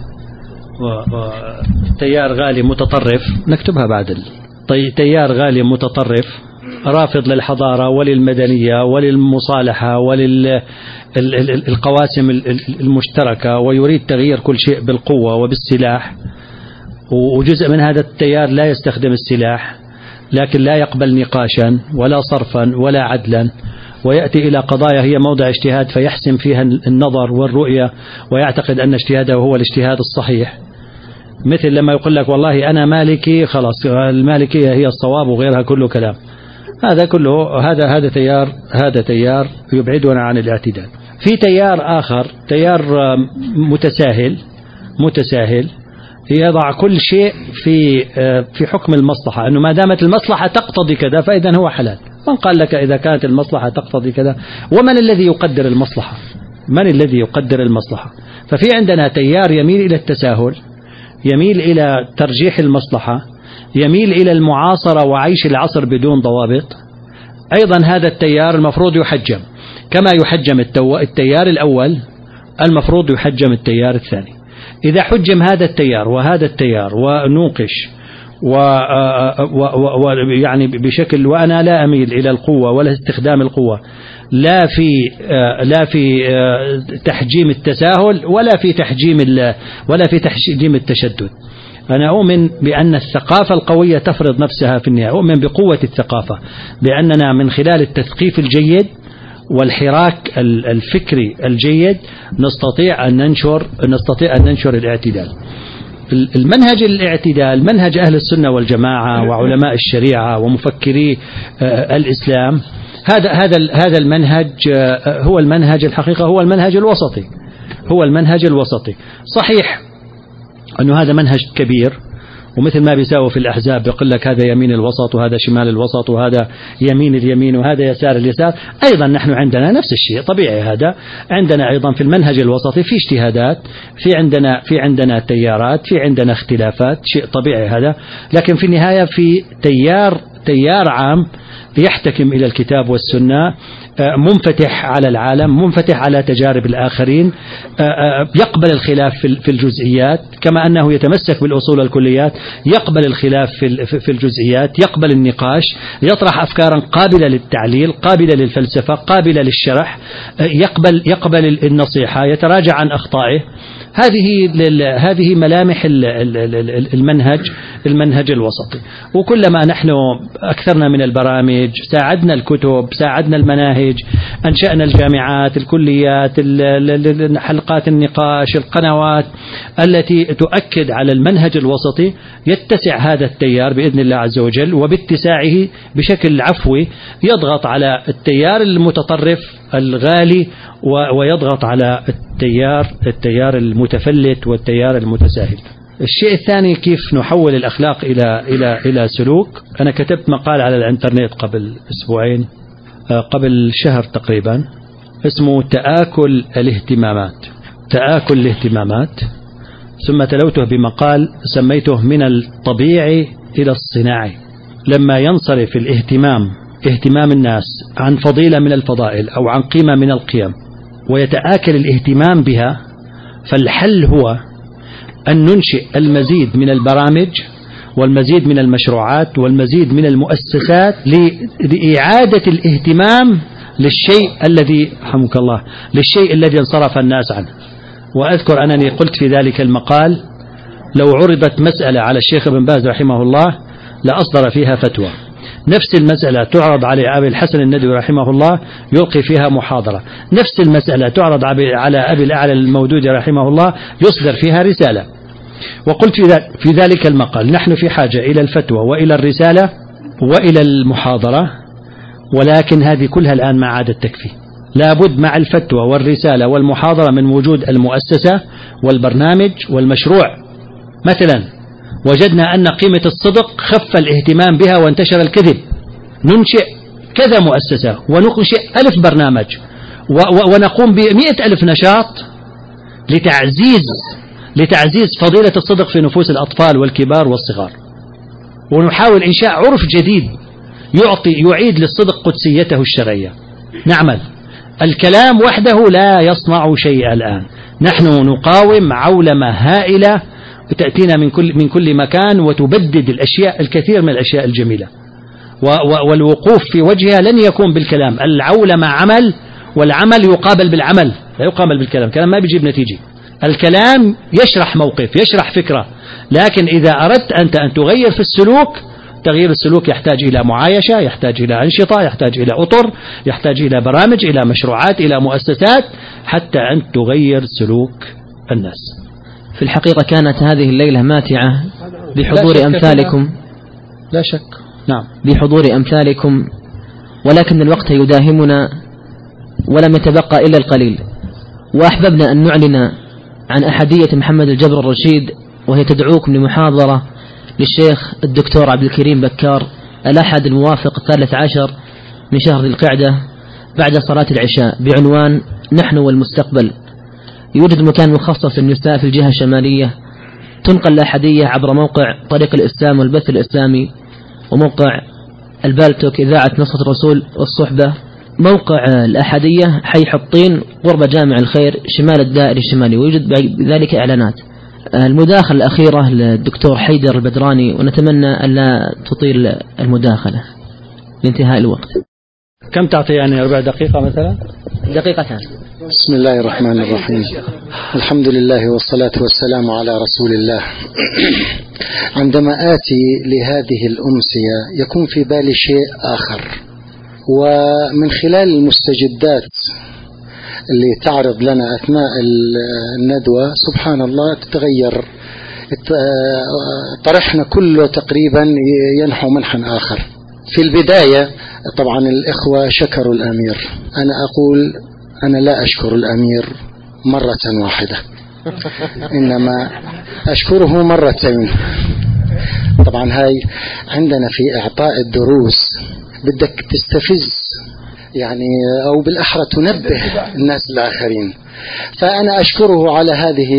وتيار غالي متطرف، نكتبها بعد تيار غالي متطرف رافض للحضارة وللمدنية وللمصالحة وللقواسم المشتركة، ويريد تغيير كل شيء بالقوة وبالسلاح. وجزء من هذا التيار لا يستخدم السلاح، لكن لا يقبل نقاشا ولا صرفا ولا عدلا، ويأتي إلى قضايا هي موضع اجتهاد فيحسم فيها النظر والرؤية، ويعتقد أن اجتهاده هو الاجتهاد الصحيح. مثل لما يقول لك والله أنا مالكي، خلاص المالكية هي الصواب وغيرها كله كلام. هذا كله هذا تيار يبعدنا عن الاعتدال. في تيار آخر، تيار متساهل يضع كل شيء في حكم المصلحة، أنه ما دامت المصلحة تقتضي كذا فإذا هو حلال. من قال لك إذا كانت المصلحة تقتضي كذا؟ ومن الذي يقدر المصلحة؟ من الذي يقدر المصلحة؟ ففي عندنا تيار يميل إلى التساهل، يميل إلى ترجيح المصلحة، يميل إلى المعاصرة وعيش العصر بدون ضوابط. أيضا هذا التيار المفروض يحجم، كما يحجم التيار الأول المفروض يحجم التيار الثاني. إذا حجم هذا التيار وهذا التيار ونوقش ويعني بشكل، وأنا لا أميل إلى القوة ولا استخدام القوة، لا في تحجيم التساهل ولا في تحجيم التشدد. أنا أؤمن بأن الثقافة القوية تفرض نفسها في النهاية، أؤمن بقوة الثقافة، بأننا من خلال التثقيف الجيد والحراك الفكري الجيد نستطيع أن ننشر الاعتدال. المنهج الاعتدال منهج أهل السنة والجماعة وعلماء الشريعة ومفكري الإسلام. هذا المنهج هو المنهج الحقيقة، هو المنهج الوسطي. صحيح أنه هذا منهج كبير، ومثل ما بيساوي في الأحزاب يقول لك هذا يمين الوسط وهذا شمال الوسط وهذا يمين اليمين وهذا يسار اليسار. أيضا نحن عندنا نفس الشيء طبيعي، هذا عندنا أيضا في المنهج الوسطي في اجتهادات، في عندنا تيارات، في عندنا اختلافات، شيء طبيعي هذا. لكن في النهاية في تيار عام يحتكم إلى الكتاب والسنة، منفتح على العالم، منفتح على تجارب الآخرين، يقبل الخلاف في الجزئيات كما أنه يتمسك بالأصول الكليات، يقبل الخلاف في الجزئيات، يقبل النقاش، يطرح أفكارا قابلة للتعليل، قابلة للفلسفة، قابلة للشرح، يقبل النصيحة، يتراجع عن أخطائه. هذه ملامح المنهج الوسطي. وكلما نحن أكثرنا من البرامج، ساعدنا الكتب، ساعدنا المناهج، أنشأنا الجامعات، الكليات، حلقات النقاش، القنوات التي تؤكد على المنهج الوسطي، يتسع هذا التيار بإذن الله عز وجل، وباتساعه بشكل عفوي يضغط على التيار المتطرف الغالي ويضغط على التيار المتفلت والتيار المتساهل. الشيء الثاني كيف نحول الأخلاق إلى سلوك. أنا كتبت مقال على الإنترنت قبل أسبوعين، قبل شهر تقريبا، اسمه تآكل الاهتمامات، ثم تلوته بمقال سميته من الطبيعي إلى الصناعي. لما ينصرف اهتمام الناس عن فضيلة من الفضائل أو عن قيمة من القيم ويتآكل الاهتمام بها، فالحل هو أن ننشئ المزيد من البرامج والمزيد من المشروعات والمزيد من المؤسسات لإعادة الاهتمام للشيء الذي انصرف الناس عنه. وأذكر أنني قلت في ذلك المقال لو عرضت مسألة على الشيخ ابن باز رحمه الله لأصدر فيها فتوى، نفس المسألة تعرض على أبي الحسن الندوي رحمه الله يلقي فيها محاضرة، نفس المسألة تعرض على أبي الأعلى المودودي رحمه الله يصدر فيها رسالة. وقلت في ذلك المقال نحن في حاجة إلى الفتوى وإلى الرسالة وإلى المحاضرة، ولكن هذه كلها الآن ما عادت تكفي. لابد مع الفتوى والرسالة والمحاضرة من وجود المؤسسة والبرنامج والمشروع. مثلا وجدنا أن قيمة الصدق خف الاهتمام بها وانتشر الكذب، ننشئ كذا مؤسسة وننشئ 1000 برنامج ونقوم ب100,000 نشاط لتعزيز فضيلة الصدق في نفوس الأطفال والكبار والصغار، ونحاول إنشاء عرف جديد يعيد للصدق قدسيته الشرعية. نعمل. الكلام وحده لا يصنع شيء. الآن نحن نقاوم عولمة هائلة تأتينا من كل مكان وتبدد الكثير من الأشياء الجميلة، والوقوف في وجهها لن يكون بالكلام. العولمة عمل، والعمل يقابل بالعمل، لا يقابل بالكلام. الكلام ما بيجيب نتيجة. الكلام يشرح موقف، يشرح فكرة، لكن إذا أردت أنت أن تغير في السلوك، تغيير السلوك يحتاج إلى معايشة، يحتاج إلى أنشطة، يحتاج إلى أطر، يحتاج إلى برامج، إلى مشروعات، إلى مؤسسات، حتى أن تغير سلوك الناس. في الحقيقة كانت هذه الليلة ماتعة بحضور أمثالكم، لا شك. نعم، بحضور أمثالكم، ولكن الوقت يداهمنا ولم يتبقى إلا القليل، وأحببنا أن نعلن عن أحدية محمد الجبر الرشيد، وهي تدعوكم لمحاضرة للشيخ الدكتور عبد الكريم بكار الأحد الموافق 13 من شهر ذي القعدة بعد صلاة العشاء بعنوان نحن والمستقبل. يوجد مكان مخصص للنساء في الجهة الشمالية، تنقل الأحدية عبر موقع طريق الإسلام والبث الإسلامي وموقع البالتوك إذاعة نصرة الرسول والصحبة. موقع الأحدية حي حطين قرب جامع الخير شمال الدائري الشمالي، ويوجد بذلك إعلانات. المداخلة الأخيرة للدكتور حيدر البدراني، ونتمنى أن لا تطيل المداخلة لانتهاء الوقت. كم تعطي يعني 4 دقيقة مثلا؟ دقيقتان. بسم الله الرحمن الرحيم. الحمد لله والصلاة والسلام على رسول الله. عندما آتي لهذه الأمسية يكون في بالي شيء آخر، ومن خلال المستجدات اللي تعرض لنا أثناء الندوة سبحان الله تتغير طرحنا كله تقريبا ينحو منحى آخر. في البداية طبعا الإخوة شكروا الأمير، أنا أقول أنا لا أشكر الأمير مرة واحدة، إنما أشكره مرتين. طبعا هاي عندنا في إعطاء الدروس بدك تستفز يعني، أو بالأحرى تنبه الناس الآخرين، فأنا أشكره على هذه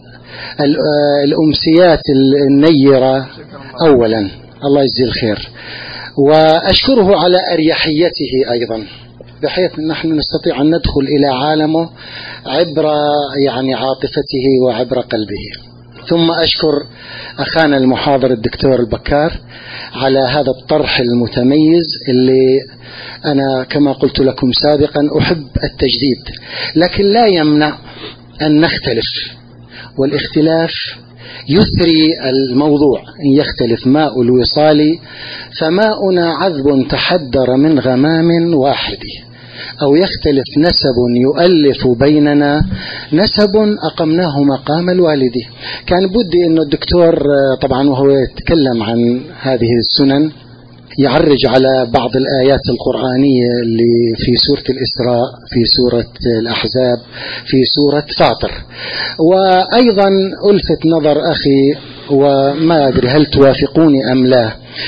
الأمسيات النيرة أولا، الله يجزيه الخير، وأشكره على أريحيته أيضا، بحيث نحن نستطيع أن ندخل إلى عالمه عبر يعني عاطفته وعبر قلبه. ثم أشكر أخانا المحاضر الدكتور البكار على هذا الطرح المتميز اللي أنا كما قلت لكم سابقا أحب التجديد، لكن لا يمنع أن نختلف، والاختلاف يثري الموضوع. إن يختلف ماء الوصال فماؤنا عذب تحدر من غمام واحد، أو يختلف نسب يؤلف بيننا نسب أقمناه مقام الوالد. كان بدي أنه الدكتور طبعا وهو يتكلم عن هذه السنن يعرج على بعض الآيات القرآنية اللي في سورة الإسراء، في سورة الأحزاب، في سورة فاطر. وأيضا ألفت نظر أخي، وما أدري هل توافقوني أم لا،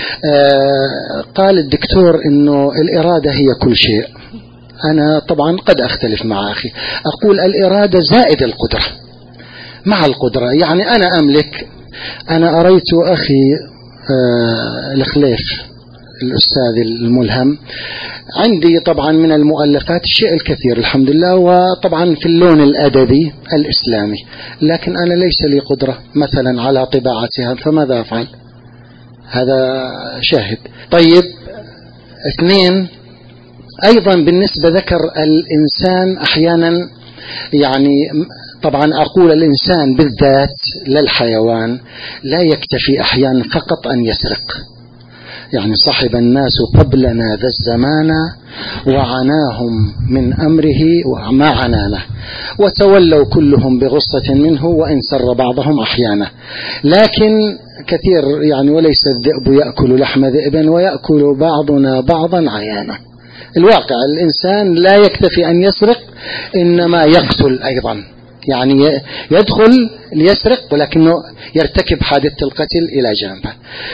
قال الدكتور إنه الإرادة هي كل شيء. أنا طبعا قد أختلف مع أخي، أقول الإرادة زائد القدرة مع القدرة. يعني أنا أملك، أنا أريت أخي الخليف الأستاذ الملهم، عندي طبعا من المؤلفات الشيء الكثير الحمد لله، وطبعا في اللون الأدبي الإسلامي، لكن أنا ليس لي قدرة مثلا على طباعتها، فماذا أفعل؟ هذا شاهد. طيب 2 أيضا بالنسبة ذكر الإنسان أحيانا، يعني طبعا أقول الإنسان بالذات للحيوان لا يكتفي أحيانا فقط أن يسرق. يعني صحب الناس قبلنا ذا الزمان وعناهم من أمره وما عنانه، وتولوا كلهم بغصة منه وإن سر بعضهم أحيانا. لكن كثير يعني وليس الذئب يأكل لحم ذئب ويأكل بعضنا بعضا عيانا. الواقع الإنسان لا يكتفي أن يسرق، إنما يقتل أيضا، يعني يدخل ليسرق ولكنه يرتكب حادثة القتل إلى جانبه.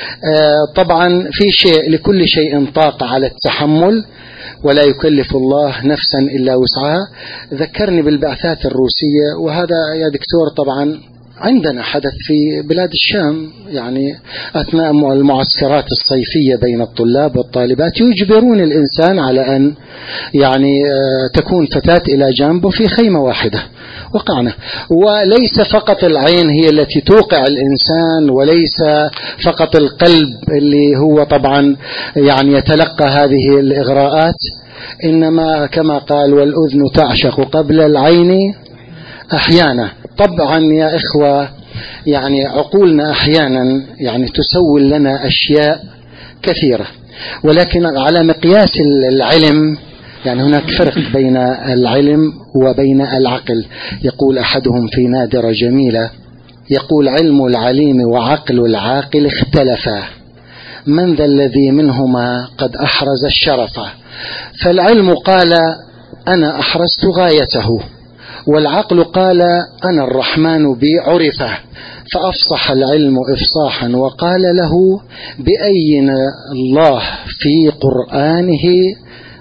طبعا في شيء لكل شيء طاقة على التحمل، ولا يكلف الله نفسا إلا وسعها. ذكرني بالبعثات الروسية، وهذا يا دكتور طبعا عندنا حدث في بلاد الشام، يعني أثناء المعسكرات الصيفية بين الطلاب والطالبات يجبرون الإنسان على أن يعني تكون فتاة إلى جانبه في خيمة واحدة. وقعنا، وليس فقط العين هي التي توقع الإنسان، وليس فقط القلب اللي هو طبعا يعني يتلقى هذه الإغراءات، إنما كما قال والأذن تعشق قبل العين أحيانا. طبعا يا إخوة يعني عقولنا أحيانا يعني تسول لنا أشياء كثيرة، ولكن على مقياس العلم يعني هناك فرق بين العلم وبين العقل. يقول أحدهم في نادرة جميلة، يقول علم العليم وعقل العاقل اختلفا، من ذا الذي منهما قد أحرز الشرف؟ فالعلم قال أنا أحرزت غايته، والعقل قال أنا الرحمن بي عرفه، فأفصح العلم إفصاحا وقال له بأين الله في قرآنه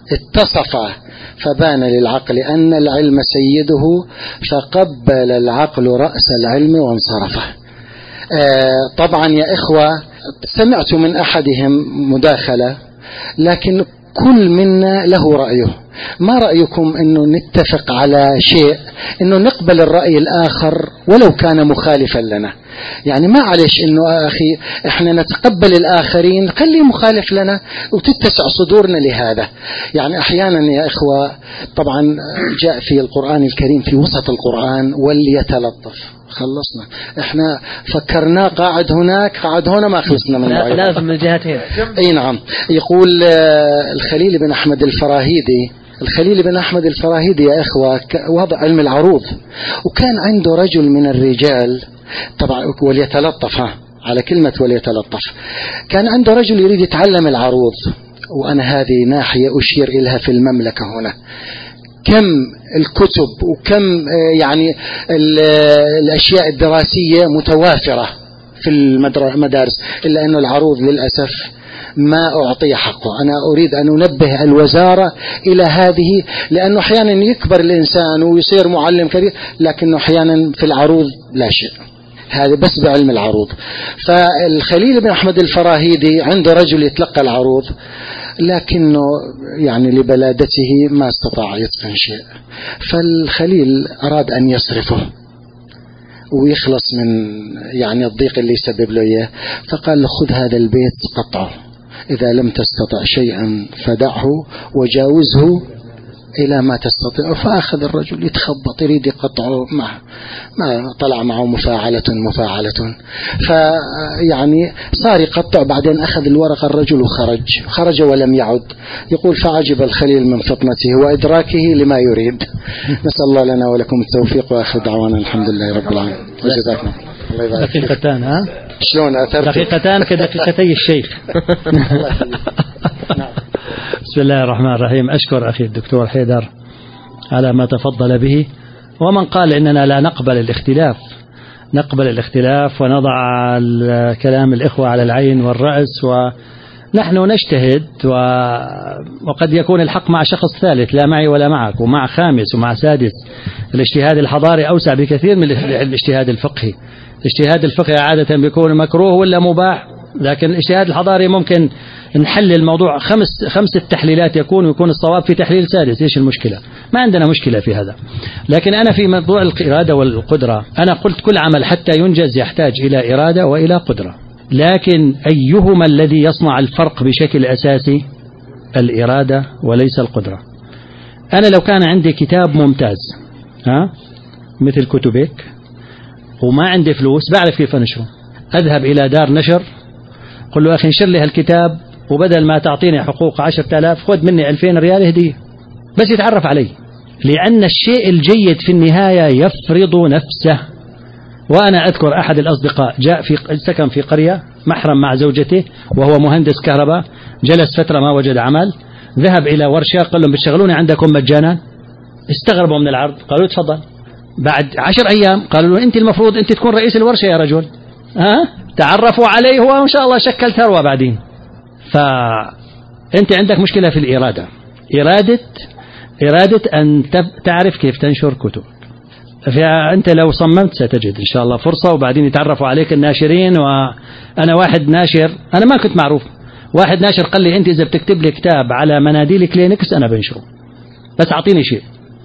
اتصف فبان للعقل أن العلم سيده فقبل العقل رأس العلم وانصرفه. طبعا يا إخوة سمعت من أحدهم مداخلة، لكن كل منا له رأيه. ما رأيكم أنه نتفق على شيء، أنه نقبل الرأي الآخر ولو كان مخالفا لنا؟ يعني ما عليش أنه أخي إحنا نتقبل الآخرين، خليه مخالف لنا وتتسع صدورنا لهذا. يعني أحيانا يا إخوة طبعا جاء في القرآن الكريم في وسط القرآن وليتلطف. خلصنا احنا فكرنا قاعد هناك قاعد هنا ما خلصنا من لازم من الجهتين. اي نعم. يقول الخليل بن احمد الفراهيدي، الخليل بن احمد الفراهيدي يا اخوه وضع علم العروض، وكان عنده رجل من الرجال طبعا وليتلطف على كلمه وليتلطف، كان عنده رجل يريد يتعلم العروض، وانا هذه ناحيه اشير اليها في المملكه هنا. كم الكتب وكم يعني الأشياء الدراسية متوافرة في المدارس، إلا أن العروض للأسف ما أعطي حقه. أنا أريد أن أنبه الوزارة إلى هذه، لأنه أحيانا يكبر الإنسان ويصير معلم كبير، لكنه أحيانا في العروض لا شيء. هذا بس بعلم العروض. فالخليل بن أحمد الفراهيدي عنده رجل يتلقى العروض، لكنه يعني لبلادته ما استطاع يتقن شيء، فالخليل أراد أن يصرفه ويخلص من يعني الضيق اللي يسبب له إياه، فقال له خذ هذا البيت قطعه، إذا لم تستطع شيئا فدعه وجاوزه إلى ما تستطيع. فأخذ الرجل يتخبط يريد يقطعه، ما طلع معه مفاعلة فيعني صار يقطع. بعدين أخذ الورقة الرجل وخرج ولم يعد. يقول فعجب الخليل من فطنته وإدراكه لما يريد. نسأل الله لنا ولكم التوفيق، وآخر دعوانا الحمد لله رب العالمين وجزاكم الله يبارك فيك. دقيقتان ها؟ شلون أثرت؟ دقيقتان كدقيقتي الشيخ. بسم الله الرحمن الرحيم. أشكر أخي الدكتور حيدر على ما تفضل به. ومن قال إننا لا نقبل الاختلاف ونضع كلام الإخوة على العين والرأس، ونحن نجتهد، وقد يكون الحق مع شخص ثالث لا معي ولا معك، ومع خامس ومع سادس. الاجتهاد الحضاري أوسع بكثير من الاجتهاد الفقهي. الاجتهاد الفقهي عادة بيكون مكروه ولا مباح، لكن الاجتهاد الحضاري ممكن نحل الموضوع خمسة تحليلات يكون الصواب في تحليل سادس. إيش المشكلة؟ ما عندنا مشكلة في هذا. لكن أنا في موضوع الإرادة والقدرة أنا قلت كل عمل حتى ينجز يحتاج إلى إرادة وإلى قدرة، لكن أيهما الذي يصنع الفرق بشكل أساسي؟ الإرادة وليس القدرة. أنا لو كان عندي كتاب ممتاز مثل كتبك وما عندي فلوس، بعرف كيف أنشره. أذهب إلى دار نشر قل له أخي انشر لي هالكتاب، وبدل ما تعطيني حقوق 10,000 خذ مني 2000 ريال هدية، بس يتعرف علي. لأن الشيء الجيد في النهاية يفرض نفسه. وأنا أذكر أحد الأصدقاء جاء سكن في قرية محرم مع زوجته وهو مهندس كهرباء، جلس فترة ما وجد عمل، ذهب إلى ورشة قال لهم بتشغلوني عندكم مجانا. استغربوا من العرض، قالوا تفضل. بعد 10 أيام قالوا له أنت المفروض أنت تكون رئيس الورشة يا رجل. تعرفوا عليه هو وإن شاء الله شكل ثروة بعدين. فأنت عندك مشكلة في الإرادة، إرادة أن تعرف كيف تنشر كتب. فأنت لو صممت ستجد إن شاء الله فرصة، وبعدين يتعرفوا عليك الناشرين. وأنا واحد ناشر أنا ما كنت معروف، واحد ناشر قال لي أنت إذا بتكتب لي كتاب على مناديل كلينكس أنا بنشره، بس أعطيني شيء.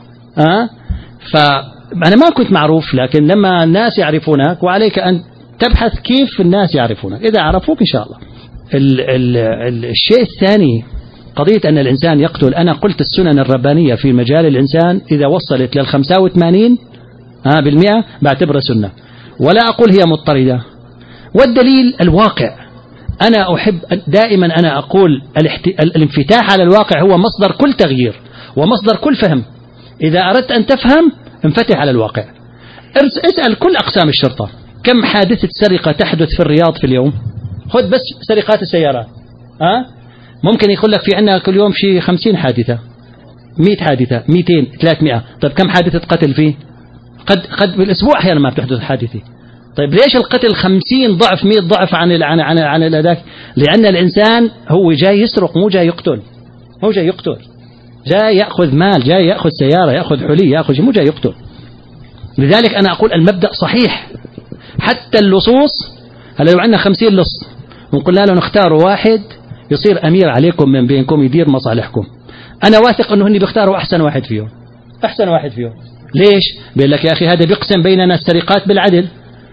فأنا ما كنت معروف، لكن لما الناس يعرفونك وعليك أن تبحث كيف الناس يعرفونك. إذا عرفوك إن شاء الله. الشيء الثاني قضية أن الإنسان يقتل. أنا قلت السنن الربانية في مجال الإنسان إذا وصلت 85% بعتبرها سنة، ولا أقول هي مضطردة. والدليل الواقع. أنا أحب دائما أنا أقول الانفتاح على الواقع هو مصدر كل تغيير ومصدر كل فهم. إذا أردت أن تفهم انفتح على الواقع. اسأل كل أقسام الشرطة كم حادثة سرقة تحدث في الرياض في اليوم. خذ بس سرقات السيارات، ممكن يقول لك في عندنا كل يوم شيء 50 حادثة، 100 حادثة، 200، 300. طيب كم حادثة قتل فيه؟ قد بالأسبوع أحيانا ما بتحدث حادثة. طيب ليش القتل 50 ضعف 100 ضعف عن الأداك؟ لأن الإنسان هو جاي يسرق مو جاي يقتل. جاي يأخذ مال، جاي يأخذ سيارة، يأخذ حلي، يأخذ مو جاي يقتل. لذلك أنا أقول المبدأ صحيح. حتى اللصوص، هلا لو عندنا 50 لص ونقول له نختاروا واحد يصير أمير عليكم من بينكم يدير مصالحكم، أنا واثق أنه هني بيختاروا أحسن واحد فيهم، أحسن واحد فيهم. ليش؟ بيقول لك يا أخي هذا بيقسم بيننا السرقات بالعدل،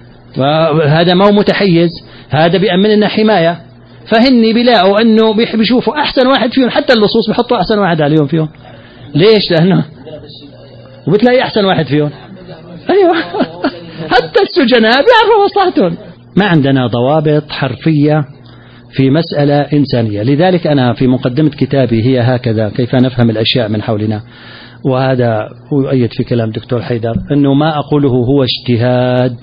وهذا ما هو متحيز، هذا بيأمن لنا حماية. فهني بيلاقوا أنه بيشوفوا أحسن واحد فيهم، حتى اللصوص بيحطوا أحسن واحد عليهم فيهم. ليش؟ لأنه وبتلاقي أحسن واحد فيهم. أيوة حتى السجناء بيعرفوا مصلحتهم. ما عندنا ضوابط حرفية في مسألة إنسانية. لذلك أنا في مقدمة كتابي هي هكذا، كيف نفهم الأشياء من حولنا، وهذا يؤيد في كلام دكتور حيدر أنه ما أقوله هو اجتهاد،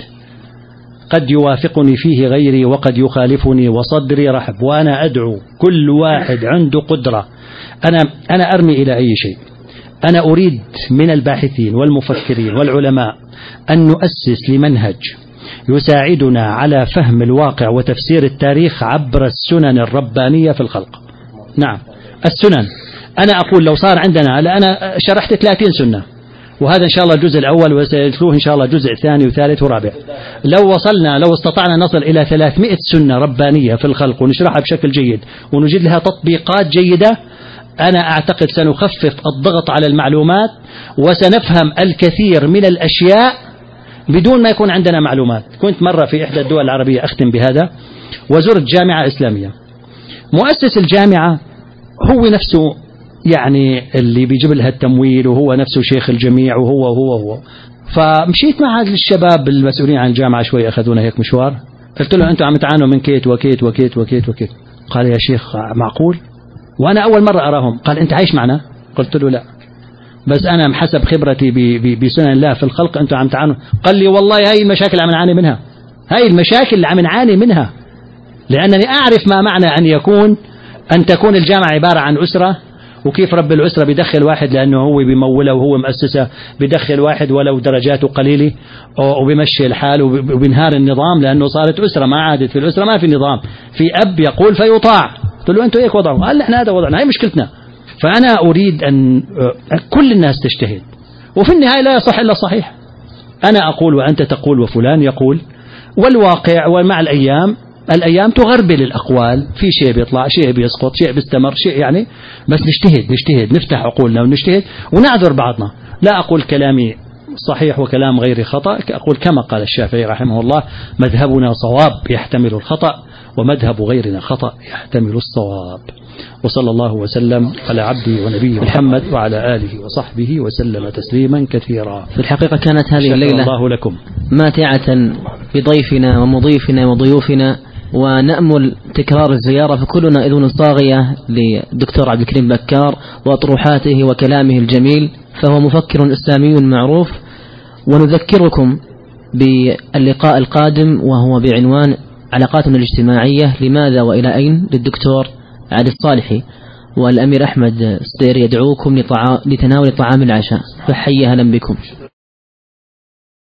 قد يوافقني فيه غيري وقد يخالفني، وصدري رحب، وأنا أدعو كل واحد عنده قدرة. أنا أرمي إلى أي شيء. أنا أريد من الباحثين والمفكرين والعلماء أن نؤسس لمنهج يساعدنا على فهم الواقع وتفسير التاريخ عبر السنن الربانية في الخلق. نعم السنن. أنا أقول لو صار عندنا، أنا شرحت 30 سنة، وهذا إن شاء الله الجزء الأول، وسيتلوه إن شاء الله جزء ثاني وثالث ورابع. لو استطعنا نصل إلى 300 سنة ربانية في الخلق ونشرحها بشكل جيد ونجد لها تطبيقات جيدة، أنا أعتقد سنخفف الضغط على المعلومات وسنفهم الكثير من الأشياء بدون ما يكون عندنا معلومات. كنت مرة في إحدى الدول العربية، أختم بهذا، وزرت جامعة إسلامية. مؤسس الجامعة هو نفسه يعني اللي بيجيب لها التمويل، وهو نفسه شيخ الجميع، وهو فمشيت مع الشباب المسؤولين عن الجامعة شوي، أخذونا هيك مشوار. قلت له أنتم عم تعانوا من كيت وكيت وكيت وكيت وكيت. قال يا شيخ معقول؟ وأنا أول مرة أراهم. قال أنت عايش معنا؟ قلت له لا، بس أنا بحسب خبرتي بسنن الله في الخلق أنتم عم تعانوا. قال لي والله هاي المشاكل عم نعاني منها، هاي المشاكل اللي عم نعاني منها، لأنني أعرف ما معنى أن تكون الجامعة عبارة عن أسرة، وكيف رب الأسرة بيدخل واحد لأنه هو بيموله وهو مؤسسة، بيدخل واحد ولو درجاته قليلة وبيمشي الحال وبينهار النظام، لأنه صارت أسرة ما عادت في الأسرة، ما في نظام، في أب يقول فيطاع. قلت له أنتوا إيك وضعهم؟ قال إحنا هذا وضعنا، هاي مشكلتنا. فأنا أريد أن كل الناس تجتهد، وفي النهاية لا يصح إلا الصحيح. أنا أقول وأنت تقول وفلان يقول، والواقع ومع الأيام تغربل الأقوال، في شيء بيطلع، شيء بيسقط، شيء بيستمر، شيء يعني، بس نجتهد نفتح عقولنا ونجتهد ونعذر بعضنا. لا أقول كلامي صحيح وكلام غيري خطأ، أقول كما قال الشافعي رحمه الله: مذهبنا صواب يحتمل الخطأ، ومذهب غيرنا خطأ يحتمل الصواب. وصلى الله وسلم على عبده ونبيه محمد وعلى آله وصحبه وسلم تسليما كثيرا. في الحقيقة كانت هذه الليلة الله لكم ماتعة بضيفنا ومضيفنا وضيوفنا، ونأمل تكرار الزيارة، فكلنا إذن صاغية للدكتور عبد الكريم بكار وأطروحاته وكلامه الجميل، فهو مفكر إسلامي معروف. ونذكركم باللقاء القادم وهو بعنوان علاقاتنا الاجتماعية لماذا وإلى أين، للدكتور علي الصالحي، والأمير أحمد ستير يدعوكم لتناول طعام العشاء، فحيا أهلا بكم.